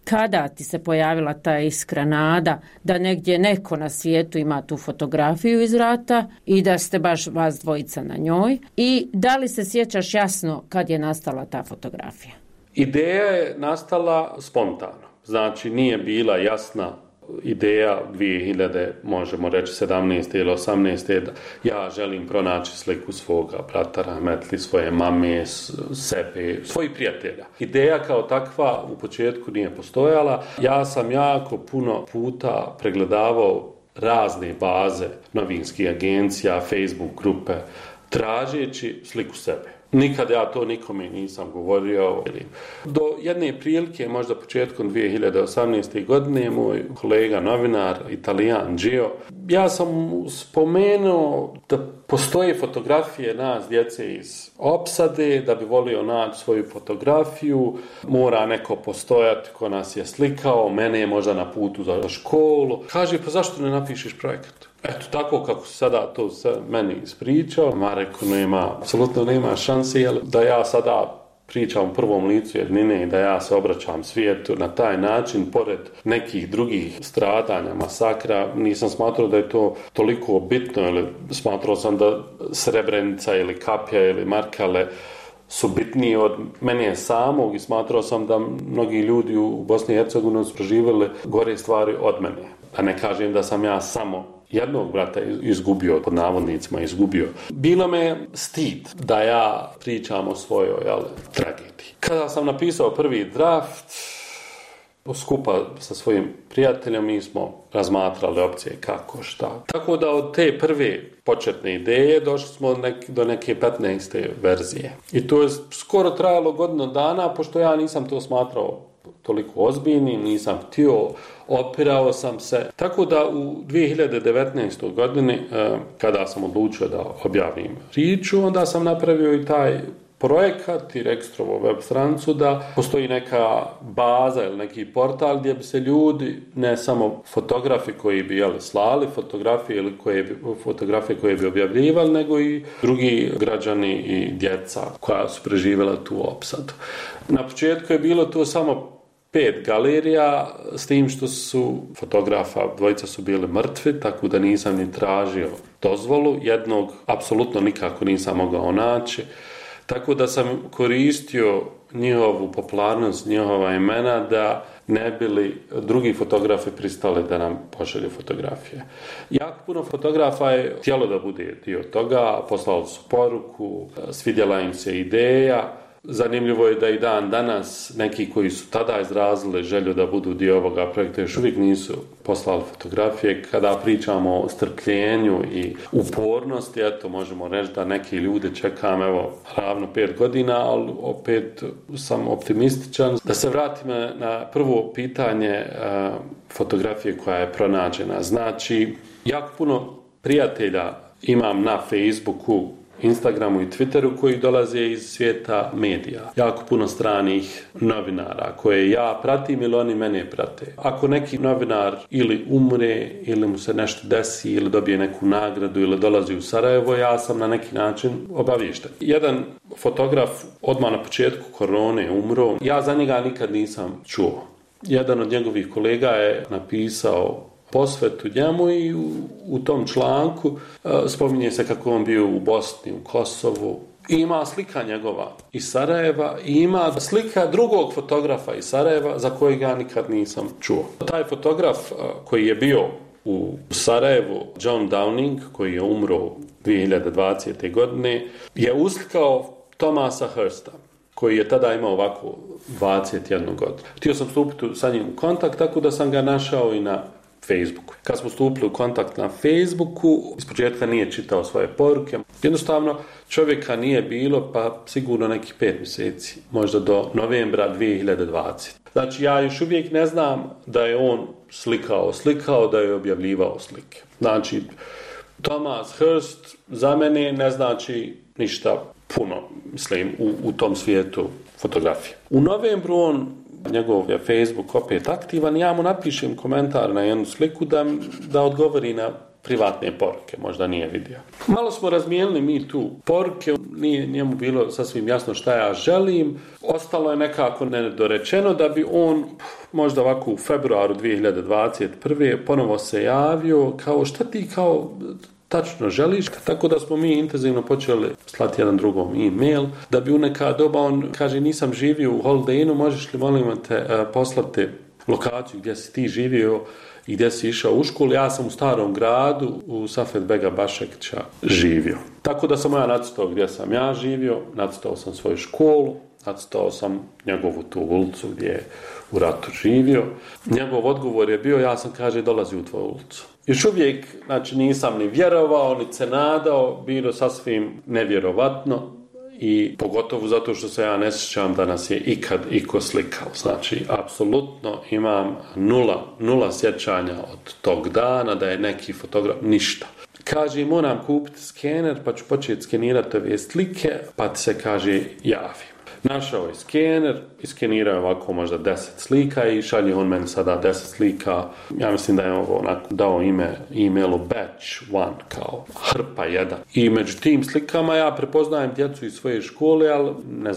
Kada ti se pojavila ta iskra nada da negdje neko na svijetu ima tu fotografiju iz rata i da ste baš vas dvojica na njoj? I da li se sjećaš jasno kad je nastala ta fotografija? Ideja je nastala spontano. Znači, nije bila jasna ideja 2000, možemo reći 17. ili 18. da ja želim pronaći sliku svoga brata rahmetli, svoje mame, sebe, svojih prijatelja. Ideja kao takva u početku nije postojala. Ja sam jako puno puta pregledavao razne baze novinskih agencija, Facebook grupe, tražeći sliku sebe. Nikad ja to nikome nisam govorio. Do jedne prilike, možda početkom 2018. godine, moj kolega novinar, Italijan Gio, ja sam spomenuo da postoje fotografije nas, djece iz opsade, da bi volio naći svoju fotografiju, mora neko postojati ko nas je slikao, mene je možda na putu za školu. Kaže, pa zašto ne napišeš projekat? Eto, tako kako se sada to meni ispričao, ma rekao, apsolutno nema šanse, da ja sada pričam u prvom licu jednine i da ja se obraćam svijetu na taj način, pored nekih drugih stradanja, masakra, nisam smatrao da je to toliko bitno, ili smatrao sam da Srebrenica ili Kapja ili Markale su bitniji od mene samog i smatrao sam da mnogi ljudi u Bosni i Hercegovini su proživjeli gore stvari od mene. A ne kažem da sam ja samo jednog brata izgubio, pod navodnicima izgubio. Bilo me stid da ja pričam o svojoj tragediji. Kada sam napisao prvi draft, skupa sa svojim prijateljom, mi smo razmatrali opcije kako, šta. Tako da od te prve početne ideje došli smo do neke 15. verzije. I to je skoro trajalo godinu dana, pošto ja nisam to smatrao toliko ozbiljni, nisam htio, opirao sam se. Tako da u 2019. godini, kada sam odlučio da objavim priču, onda sam napravio i taj projekat i registrovo web stranicu da postoji neka baza ili neki portal gdje bi se ljudi, ne samo fotografi koji bi slali fotografije ili fotografije koje bi objavljivali, nego i drugi građani i djeca koja su preživjela tu opsadu. Na početku je bilo to samo 5 galerija, s tim što su fotografa, dvojica su bili mrtvi, tako da nisam ni tražio dozvolu, jednog apsolutno nikako nisam mogao naći. Tako da sam koristio njihovu popularnost, njihova imena da ne bili drugi fotografi pristali da nam pošalju fotografije. Jako puno fotografa je htjelo da bude dio toga, poslali su poruku, svidjela im se ideja. Zanimljivo je da i dan danas neki koji su tada izrazili želju da budu dio ovoga projekta još uvijek nisu poslali fotografije. Kada pričamo o strpljenju i upornosti, eto možemo reći da neki ljude čekam ravno 5 godina, ali opet sam optimističan. Da se vratim na prvo pitanje fotografije koja je pronađena. Znači, jako puno prijatelja imam na Facebooku, Instagramu i Twitteru koji dolaze iz svijeta medija. Jako puno stranih novinara koje ja pratim ili oni mene prate. Ako neki novinar ili umre ili mu se nešto desi ili dobije neku nagradu ili dolazi u Sarajevo, ja sam na neki način obaviješten. Jedan fotograf odmah na početku korone umro. Ja za njega nikad nisam čuo. Jedan od njegovih kolega je napisao posvetu njemu i u tom članku spominje se kako on bio u Bosni, u Kosovu. I ima slika njegova iz Sarajeva i ima slika drugog fotografa iz Sarajeva za kojeg ja nikad nisam čuo. Taj fotograf koji je bio u Sarajevu, John Downing, koji je umro 2020. godine, je uslikao Thomasa Hursta, koji je tada imao ovako 21 godinu. Htio sam stupiti sa njim u kontakt, tako da sam ga našao i na Facebooku. Kad smo stupili u kontakt na Facebooku, ispočetka nije čitao svoje poruke. Jednostavno, čovjeka nije bilo, pa sigurno nekih 5 mjeseci, možda do novembra 2020. Znači, ja još uvijek ne znam da je on slikao, da je objavljivao slike. Znači, Thomas Hurst za mene ne znači ništa puno, mislim, u tom svijetu fotografije. U novembru njegov je Facebook opet aktivan, ja mu napišem komentar na jednu sliku da odgovori na privatne poruke, možda nije vidio. Malo smo razmijenili mi tu poruke, nije njemu bilo sasvim jasno šta ja želim. Ostalo je nekako nedorečeno da bi on možda ovako u februaru 2021. ponovo se javio kao šta ti kao tačno želiš, tako da smo mi intenzivno počeli slati jedan drugom e-mail, da bi u neka doba on kaže nisam živio u Holiday Innu, možeš li molim te poslati lokaciju gdje si ti živio i gdje si išao u školu. Ja sam u Starom gradu u Safet Bega Bašekića živio. Tako da sam ja nacrtao gdje sam ja živio, nacrtao sam svoju školu, nacrtao sam njegovu tu ulicu gdje je u ratu živio. Njegov odgovor je bio, ja sam kaže dolazi u tvoju ulicu. Još uvijek, znači nisam ni vjerovao, ni se nadao, bilo sasvim nevjerovatno i pogotovo zato što se ja ne sjećam da nas je ikad iko slikao. Znači, apsolutno imam nula sjećanja od tog dana da je neki fotograf, ništa. Kaže, moram kupiti skener pa ću početi skenirati ove slike, pa ti se kaže javi. Našao je skener, iskenirao je ovako možda 10 slika i šalje on meni sada 10 slika. Ja mislim da je ovo onako dao e-mailu batch 1, kao hrpa 1. I među tim slikama ja prepoznajem djecu iz svoje škole, ali ne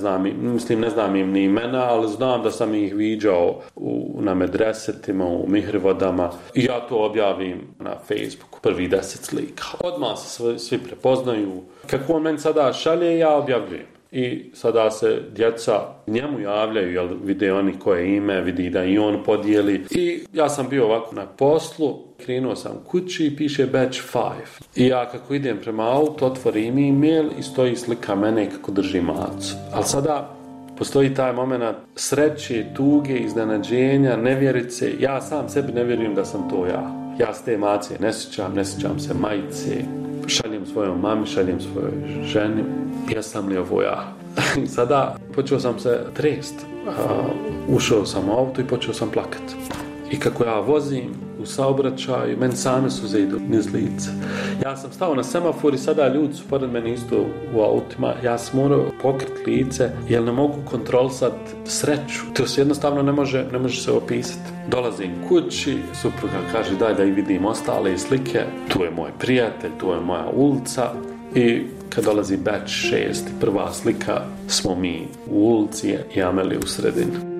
znam im ni imena, ali znam da sam ih viđao na medresetima, u mihrivodama i ja to objavim na Facebooku, prvi 10 slika. Odmah se svi prepoznaju. Kako on meni sada šalje, ja objavljujem. I sada se djeca njemu javljaju, jer vide oni koje ime, vidi da i on podijeli. I ja sam bio ovako na poslu, krenuo sam kući i piše batch 5. I ja kako idem prema autu, otvorim e-mail i stoji slika mene kako drži macu. Ali sada postoji taj moment sreće, tuge, iznenađenja, nevjerice. Ja sam sebi ne vjerujem da sam to ja. Ja s te mace ne sjećam se majice. Šaljem svojoj mami, šaljem svojoj ženi. Jesam li ovo ja? Sada počeo sam se trest. Ušao sam u auto i počeo sam plakati. I kako ja vozim u saobraćaju, meni same suze idu niz lice. Ja sam stao na semafor i sada ljudi su pored mene isto u autima. Ja sam morao pokriti lice jer ne mogu kontrolisati sreću. To se jednostavno ne može se opisati. Dolazim kući, supruga kaže daj da i vidim ostale slike. Tu je moj prijatelj, tu je moja ulica. I kad dolazi batch 6, prva slika, smo mi u ulici i Ameli u sredini.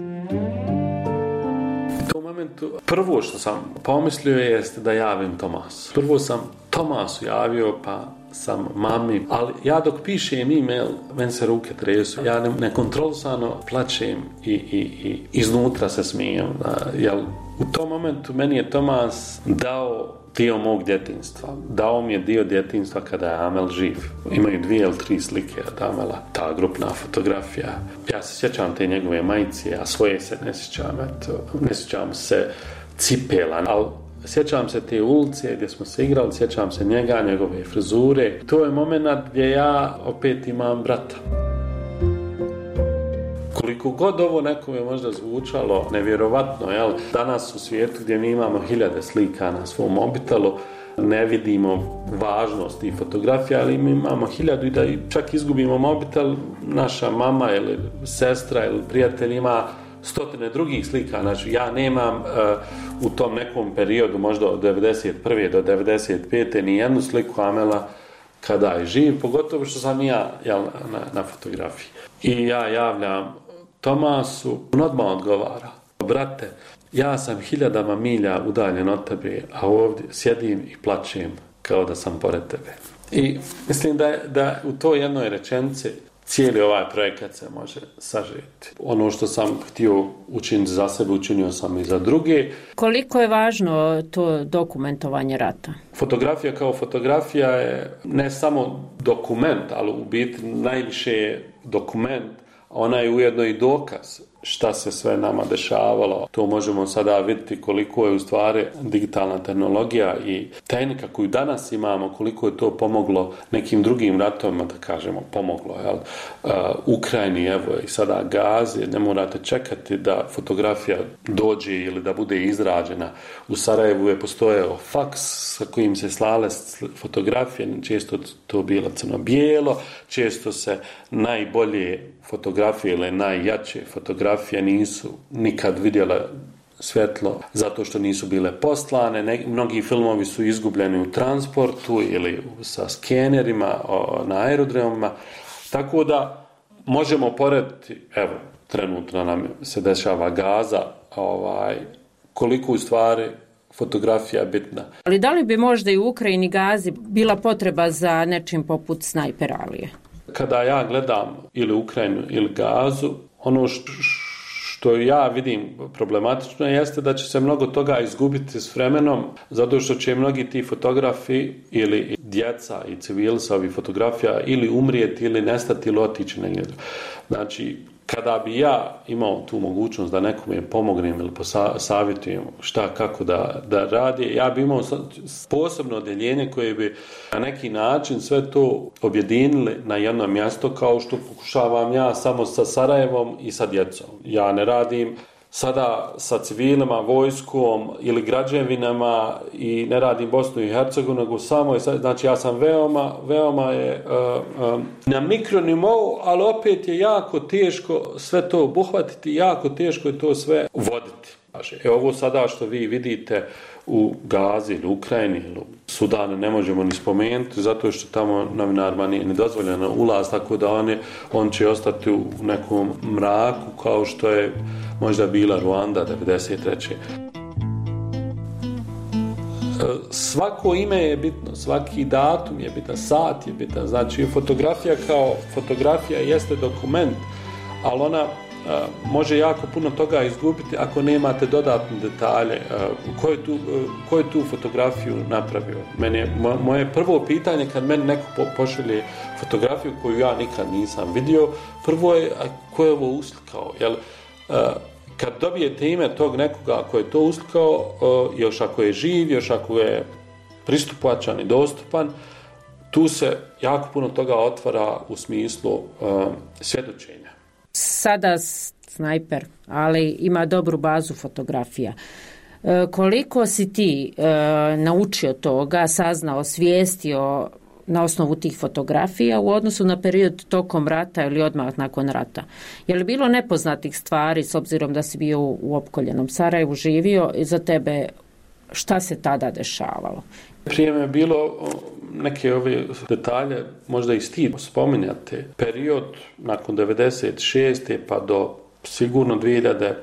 U tom momentu, prvo što sam pomislio jeste da javim Tomasu. Prvo sam Tomasu javio, pa sam mami, ali ja dok pišem e-mail, meni se ruke tresu. Ja nekontrolisano plačem i iznutra se smijem. Jer u tom momentu meni je Tomas dao dio mog djetinjstva. Dao mi je dio djetinjstva kada je Amel živ. Imaju 2 ili 3 slike od Amela, ta grupna fotografija. Ja se sjećam te njegove majice, a svoje se ne sjećam. Ne sjećam se cipela, ali sjećam se te ulice gdje smo se igrali, sjećam se njega, njegove frizure. To je moment gdje ja opet imam brata. Koliko god ovo nekome možda zvučalo nevjerovatno, jel? Danas u svijetu gdje mi imamo 1000 slika na svom mobitelu, ne vidimo važnost tih fotografija, ali mi imamo 1000 i da čak izgubimo mobitel, naša mama ili sestra ili prijatelj ima 100 drugih slika. Znači, ja nemam u tom nekom periodu, možda od 91. do 95. ni jednu sliku Amela kada je živ, pogotovo što sam ja na fotografiji. I ja javljam Tomasu, on odmah odgovara: brate, ja sam 1000 milja udaljen od tebe, a ovdje sjedim i plačem kao da sam pored tebe. I mislim da u toj jednoj rečenici cijeli ovaj projekat se može sažeti. Ono što sam htio učiniti za sebe, učinio sam i za druge. Koliko je važno to dokumentovanje rata? Fotografija kao fotografija je ne samo dokument, ali u biti najviše je dokument. Ona je ujedno i dokaz šta se sve nama dešavalo. To možemo sada vidjeti koliko je u stvari digitalna tehnologija i tehnika koju danas imamo, koliko je to pomoglo nekim drugim ratovima, da kažemo, pomoglo. Jel? Ukrajini, evo i sada Gazi, ne morate čekati da fotografija dođe ili da bude izrađena. U Sarajevu je postojao faks sa kojim se slale fotografije, često to bilo crno-bijelo, često se najbolje fotografije ili najjače fotografije nisu nikad vidjela svjetlo zato što nisu bile poslane. Mnogi filmovi su izgubljeni u transportu ili sa skenerima na aerodromima. Tako da možemo porediti, evo, trenutno nam se dešava Gaza, koliko u stvari fotografija je bitna. Ali da li bi možda i u Ukrajini Gazi bila potreba za nečim poput Snajper Alije? Kada ja gledam ili Ukrajinu ili Gazu, ono što ja vidim problematično jeste da će se mnogo toga izgubiti s vremenom, zato što će mnogi ti fotografi ili djeca i civili sa ovih fotografija ili umrijeti ili nestati ili otići negdje. Znači, kada bi ja imao tu mogućnost da nekome pomognem ili savjetujem šta, kako da radi, ja bi imao posebno odjeljenje koje bi na neki način sve to objedinili na jedno mjesto, kao što pokušavam ja samo sa Sarajevom i sa djecom. Ja ne radim sada sa civilima, vojskom ili građevinama i ne radim Bosnu i Hercegovinu, nego samo, znači ja sam veoma je na mikronivou, ali opet je jako teško sve to obuhvatiti, jako teško je to sve voditi. Ovo sada što vi vidite u Gazi ili Ukrajini ili u Sudanu ne možemo ni spomenuti, zato što tamo novinarima nije dozvoljeno ulaz, tako da on će ostati u nekom mraku kao što je možda bila Ruanda 1993. Svako ime je bitno, svaki datum je bitan, sat je bitan. Znači fotografija kao fotografija jeste dokument, ali ona može jako puno toga izgubiti ako nemate dodatne detalje. Ko je tu fotografiju napravio? Moje prvo pitanje kad meni neko pošalje fotografiju koju ja nikad nisam vidio, prvo je ko je ovo uslikao? Kad dobijete ime tog nekoga ko je to uslikao, još ako je živ, još ako je pristupačan i dostupan, tu se jako puno toga otvara u smislu svjedočenja. Sada Snajper, ali ima dobru bazu fotografija. Koliko si ti naučio toga, saznao, svijestio na osnovu tih fotografija u odnosu na period tokom rata ili odmah nakon rata? Je li bilo nepoznatih stvari, s obzirom da si bio u opkoljenom Sarajevu, živio, i za tebe šta se tada dešavalo? Prije me je bilo neke ove detalje, možda i stid spominjate, period nakon 96. pa do sigurno 2017.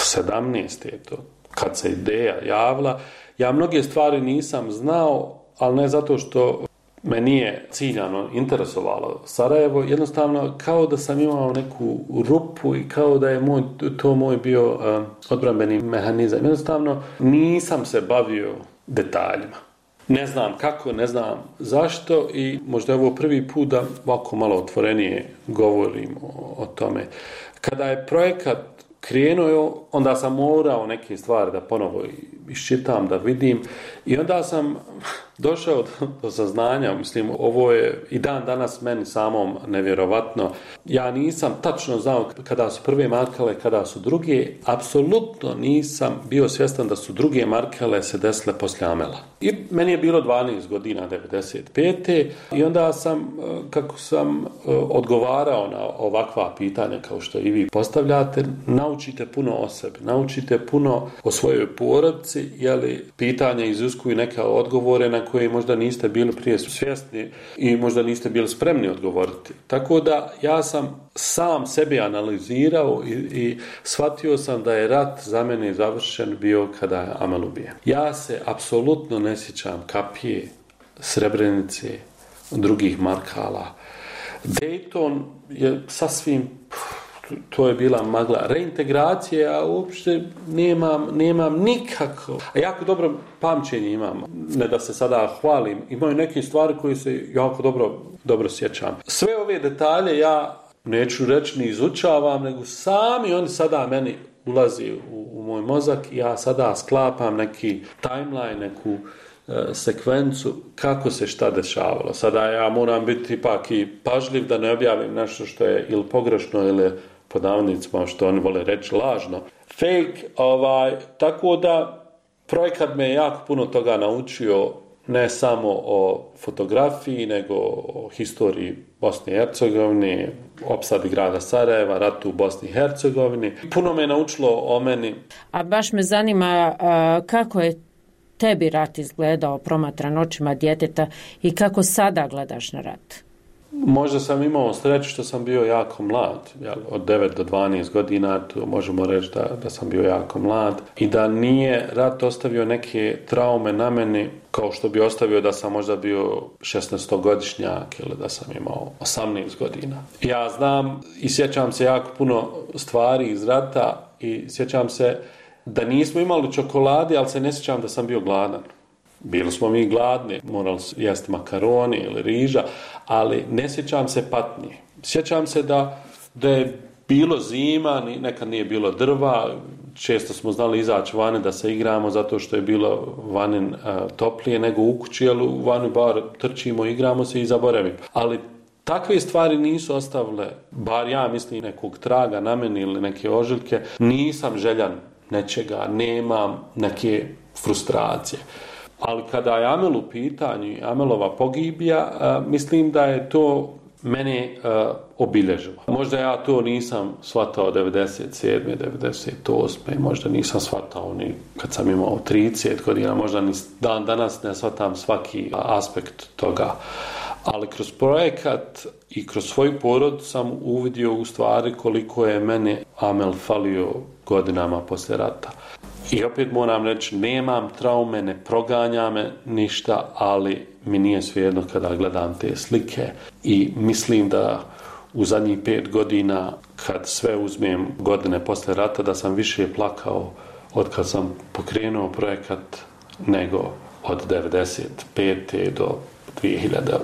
to, kad se ideja javila. Ja mnoge stvari nisam znao, ali ne zato što me nije ciljano interesovalo Sarajevo, jednostavno kao da sam imao neku rupu i kao da je to moj bio odbrambeni mehanizam. Jednostavno nisam se bavio detaljima. Ne znam kako, ne znam zašto i možda je ovo prvi put da ovako malo otvorenije govorim o tome. Kada je projekat krenuo, onda sam morao neke stvari da ponovo iščitam, da vidim, i onda sam došao do saznanja, mislim, ovo je i dan danas meni samom nevjerovatno. Ja nisam tačno znao kada su prve markale, kada su druge, apsolutno nisam bio svjestan da su druge markale se desile poslije Amela. I meni je bilo 12 godina, 95. I onda sam, kako sam odgovarao na ovakva pitanja kao što i vi postavljate, naučite puno o sebi, naučite puno o svojoj porodici, jeli pitanja iziskuju neke odgovore na koje možda niste bili prije svjesni i možda niste bili spremni odgovoriti. Tako da ja sam sam sebi analizirao i shvatio sam da je rat za mene završen bio kada je Amel ubijen. Ja se apsolutno ne sjećam Kapije, Srebrenice, drugih markala. Dayton je sasvim, to je bila magla. Reintegracije, ja uopšte nemam nikako. A jako dobro pamćenje imam. Ne da se sada hvalim. Imaju neke stvari koje se jako dobro sjećam. Sve ove detalje ja neću reći ni izučavam, nego sami oni sada meni ulazi u moj mozak i ja sada sklapam neki timeline, neku sekvencu kako se šta dešavalo. Sada ja moram biti ipak i pažljiv da ne objavim nešto što je ili pogrešno ili po navodnicima što oni vole reći lažno. Fake, tako da projekat me jako puno toga naučio, ne samo o fotografiji, nego o historiji Bosni i Hercegovini, opsadi grada Sarajeva, ratu u Bosni i Hercegovini. Puno me naučilo o meni. A baš me zanima kako je tebi rat izgledao promatran očima djeteta i kako sada gledaš na rat? Možda sam imao sreću što sam bio jako mlad, od 9 do 12 godina, možemo reći da sam bio jako mlad i da nije rat ostavio neke traume na meni kao što bi ostavio da sam možda bio 16-godišnjak ili da sam imao 18 godina. Ja znam i sjećam se jako puno stvari iz rata i sjećam se da nismo imali čokolade, ali se ne sjećam da sam bio gladan. Bili smo mi gladni, morali jesti makaroni ili riža, ali ne sjećam se patnje. Sjećam se da je bilo zima, nekad nije bilo drva, često smo znali izaći vani da se igramo zato što je bilo vani toplije nego u kući, ali u vani bar trčimo, igramo se i zaboravimo. Ali takve stvari nisu ostavile, bar ja mislim, nekog traga na meni ili neke ožiljke. Nisam željan nečega, nemam neke frustracije. Ali kada je Amel u pitanju, Amelova pogibija, mislim da je to mene obilježilo. Možda ja to nisam shvatao 97. 98. Možda nisam shvatao ni kad sam imao 30 godina, možda ni dan danas ne shvatam svaki aspekt toga. Ali kroz projekat i kroz svoju porodicu sam uvidio u stvari koliko je mene Amel falio godinama poslije rata. I opet moram reći, nemam traume, ne proganja me ništa, ali mi nije svejedno kada gledam te slike i mislim da u zadnjih 5 godina, kad sve uzmem godine poslije rata, da sam više plakao od kad sam pokrenuo projekat nego od 95. do 2019.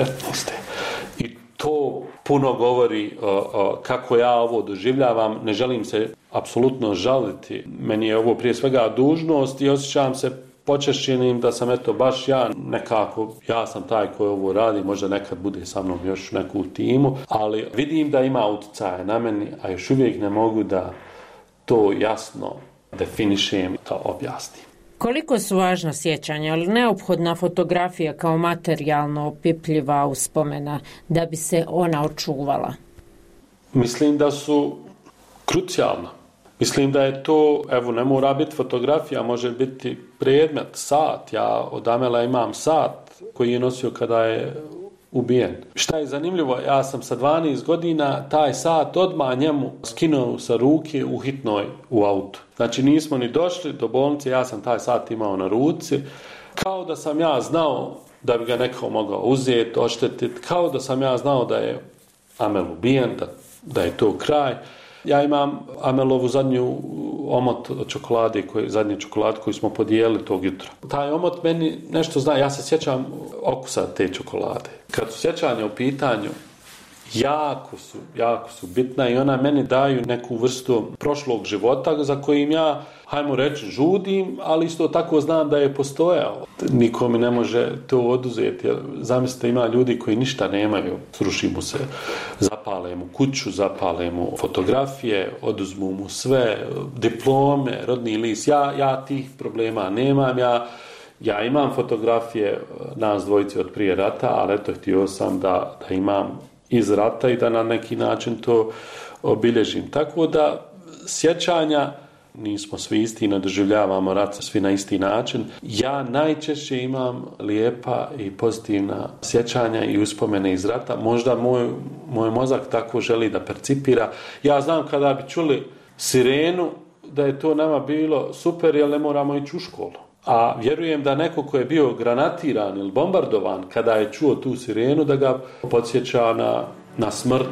I to puno govori kako ja ovo doživljavam. Ne želim se apsolutno žaliti. Meni je ovo prije svega dužnost i osjećam se počešćenim da sam baš ja nekako, ja sam taj koji ovo radi, možda nekad bude sa mnom još neku timu, ali vidim da ima utjecaja na meni, a još uvijek ne mogu da to jasno definišem i to objasnim. Koliko su važna sjećanja, ali neophodna fotografija kao materijalno opipljiva uspomena da bi se ona očuvala? Mislim da su krucijalna. Mislim da je to, ne mora biti fotografija, može biti predmet, sat. Ja od Amela imam sat koji je nosio kada je ubijen. Šta je zanimljivo, ja sam sa 12 godina taj sat odmah njemu skinuo sa ruke u hitnoj u autu. Znači nismo ni došli do bolnice, ja sam taj sat imao na ruci, kao da sam ja znao da bi ga neko mogao uzeti, oštetiti, kao da sam ja znao da je Amel ubijen, da je to kraj. Ja imam Amelovu zadnju omot od čokolade, zadnji čokolad koji smo podijelili tog jutra. Taj omot meni nešto zna, ja se sjećam okusa te čokolade. Kad su sjećanja u pitanju, jako su bitna i ona meni daju neku vrstu prošlog života za kojim ja, hajmo reći, žudim, ali isto tako znam da je postojao. Niko mi ne može to oduzeti. Zamislite, ima ljudi koji ništa nemaju, sruši mu se, zapale mu kuću, zapale mu fotografije, oduzmu mu sve, diplome, rodni list. Ja tih problema nemam, ja imam fotografije nas dvojice od prije rata, ali htio sam da imam iz rata i da na neki način to obilježim. Tako da sjećanja, nismo svi isti, ne doživljavamo rat svi na isti način. Ja najčešće imam lijepa i pozitivna sjećanja i uspomene iz rata. Možda moj mozak tako želi da percipira. Ja znam kada bi čuli sirenu da je to nama bilo super, jer ne moramo ići u školu. A vjerujem da neko ko je bio granatiran ili bombardovan, kada je čuo tu sirenu, da ga podsjeća na smrt.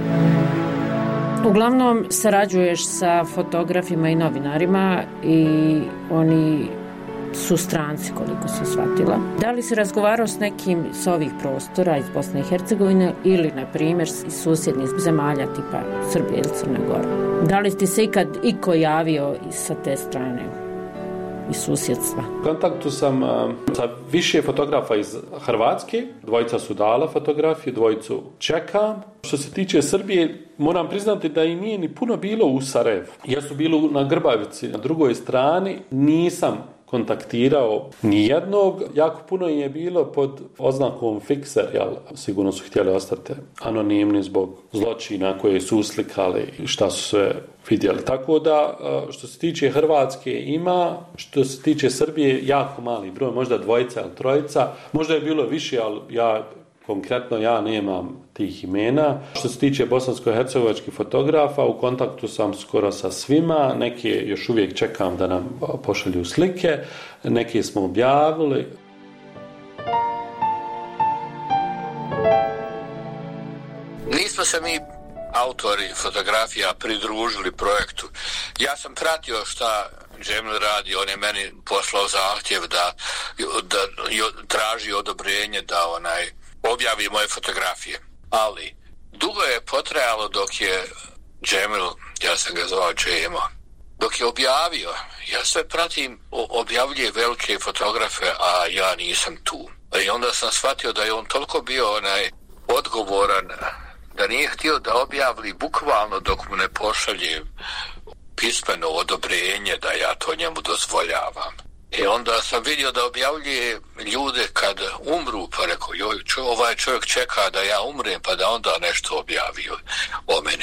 Uglavnom sarađuješ sa fotografima i novinarima i oni su stranci, koliko sam shvatila. Da li si razgovarao s nekim s ovih prostora iz Bosne i Hercegovine ili, na primjer, iz susjednih zemalja tipa Srbije ili Crne Gore? Da li ti se ikad iko javio sa te strane? I susjedstva. U kontaktu sam sa više fotografa iz Hrvatske, dvojica su dala fotografiju, dvojicu čekam. Što se tiče Srbije, moram priznati da i nije ni puno bilo u Sarajevu. Ja su bili na Grbavici, na drugoj strani, nisam kontaktirao nijednog, jako puno je bilo pod oznakom fikser, jel, sigurno su htjeli ostati anonimni zbog zločina koje su uslikali i šta su sve vidjeli. Tako da, što se tiče Hrvatske ima, što se tiče Srbije, jako mali broj, možda 2 ili 3, možda je bilo više, ali konkretno ja nemam tih imena. Što se tiče bosansko-hercegovačkih fotografa, u kontaktu sam skoro sa svima, neke još uvijek čekam da nam pošalju slike, neke smo objavili. Nismo se mi autori fotografija pridružili projektu. Ja sam pratio šta Džemil radi, on je meni poslao zahtjev da traži odobrenje da objavi moje fotografije. Ali dugo je potrajalo dok je Džemil, ja sam ga zvao Džemo, dok je objavio. Ja sve pratim, objavljuje velike fotografe, a ja nisam tu. I onda sam shvatio da je on toliko bio odgovoran da nije htio da objavili bukvalno dok mu ne pošalje pismeno odobrenje da ja to njemu dozvoljavam. I onda sam vidio da objavljuje ljude kad umru, pa rekao, ovaj čovjek čeka da ja umrem, pa da onda nešto objavi o meni.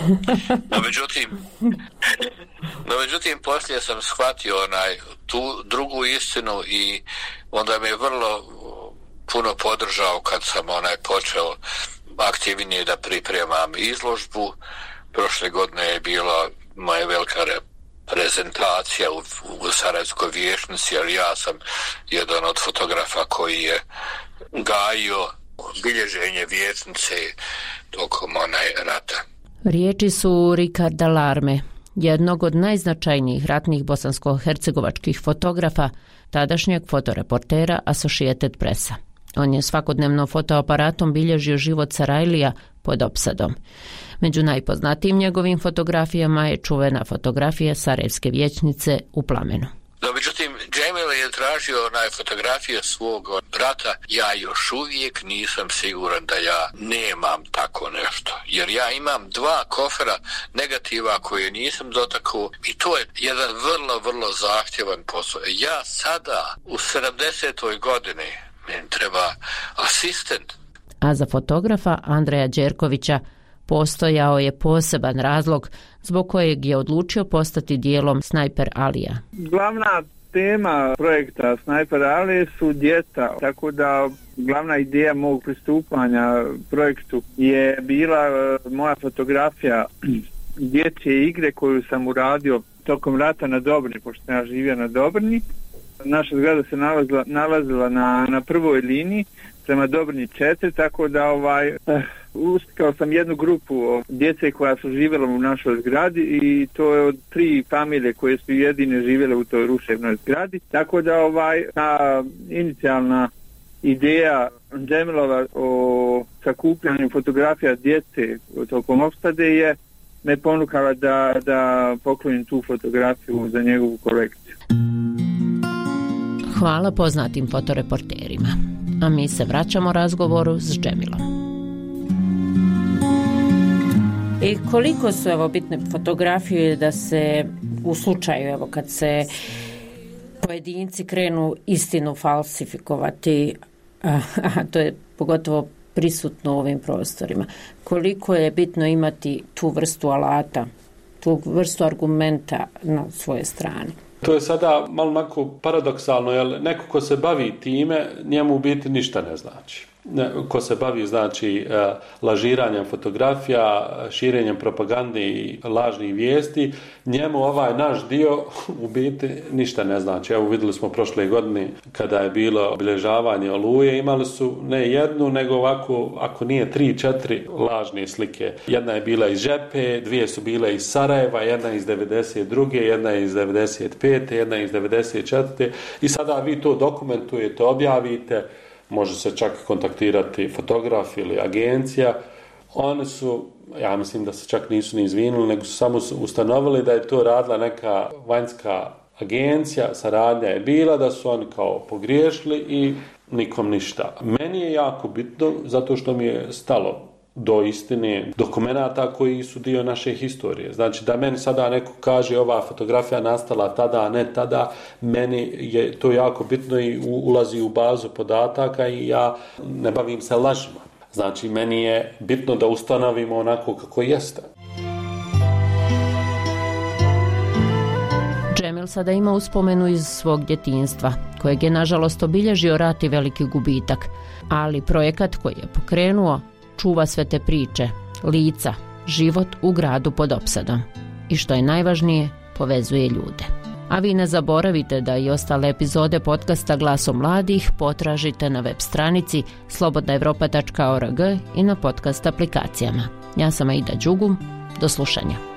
No međutim, poslije sam shvatio tu drugu istinu i onda me je vrlo puno podržao kad sam počeo aktivnije da pripremam izložbu. Prošle godine je bila moja velika prezentacija u Sarajevskoj vijećnici, ali ja sam jedan od fotografa koji je gajio bilježenje vijećnice tokom rata. Riječi su Ricarda Larme, jednog od najznačajnijih ratnih bosansko-hercegovačkih fotografa, tadašnjeg fotoreportera Associated Pressa. On je svakodnevno fotoaparatom bilježio život Sarajlija pod opsadom. Među najpoznatijim njegovim fotografijama je čuvena fotografija Sarajevske vijećnice u plamenu. No, međutim, Džemil je tražio fotografije svog brata. Ja još uvijek nisam siguran da ja nemam tako nešto. Jer ja imam 2 kofera negativa koje nisam dotakao i to je jedan vrlo, vrlo zahtjevan posao. Ja sada u 70. godini meni treba asistent. A za fotografa Andreja Đerkovića postojao je poseban razlog zbog kojeg je odlučio postati dijelom Snajper Alija. Glavna tema projekta Snajper Alije su djeca, tako da glavna ideja mog pristupanja projektu je bila moja fotografija dječje igre koju sam uradio tokom rata na Dobrni, pošto ja živio na Dobrni. Naša zgrada se nalazila na prvoj liniji prema Dobrni 4, tako da uslikao sam jednu grupu djece koja su živjela u našoj zgradi i to je od 3 familije koje su jedine živjele u toj ruševnoj zgradi. Tako da ta inicijalna ideja Džemilova o sakupljanju fotografija djece tokom opstade je me ponukala da poklonim tu fotografiju za njegovu kolekciju. Hvala poznatim fotoreporterima. A mi se vraćamo razgovoru s Džemilom. I koliko su bitne fotografije da se u slučaju kad se pojedinci krenu istinu falsifikovati, a to je pogotovo prisutno u ovim prostorima. Koliko je bitno imati tu vrstu alata, tu vrstu argumenta na svoje strane? To je sada malo onako paradoksalno, jer neko ko se bavi time, njemu u biti ništa ne znači. Ko se bavi, znači, lažiranjem fotografija, širenjem propagande i lažnih vijesti, njemu ovaj naš dio u biti ništa ne znači. Evo, vidjeli smo prošle godine kada je bilo obilježavanje Oluje, imali su ne jednu, nego ovako, ako nije 3-4 lažne slike. Jedna je bila iz Žepe, 2 su bile iz Sarajeva, jedna iz 92. jedna iz 95. jedna iz 94. I sada vi to dokumentujete, objavite, može se čak kontaktirati fotograf ili agencija. Oni su, ja mislim da se čak nisu ni izvinuli, nego su samo ustanovili da je to radila neka vanjska agencija, saradnja je bila, da su oni kao pogriješili i nikom ništa. Meni je jako bitno, zato što mi je stalo do istine dokumenata koji su dio naše historije. Znači da meni sada neko kaže ova fotografija nastala tada, a ne tada, meni je to jako bitno i ulazi u bazu podataka i ja ne bavim se lažima. Znači meni je bitno da ustanovimo onako kako jeste. Džemil sada ima uspomenu iz svog djetinjstva, kojeg je nažalost obilježio rat i veliki gubitak, ali projekat koji je pokrenuo čuva sve te priče, lica, život u gradu pod opsadom i što je najvažnije, povezuje ljude. A vi ne zaboravite da i ostale epizode podcasta Glasom mladih potražite na web stranici slobodnaevropa.org i na podcast aplikacijama. Ja sam Aida Đugum, do slušanja.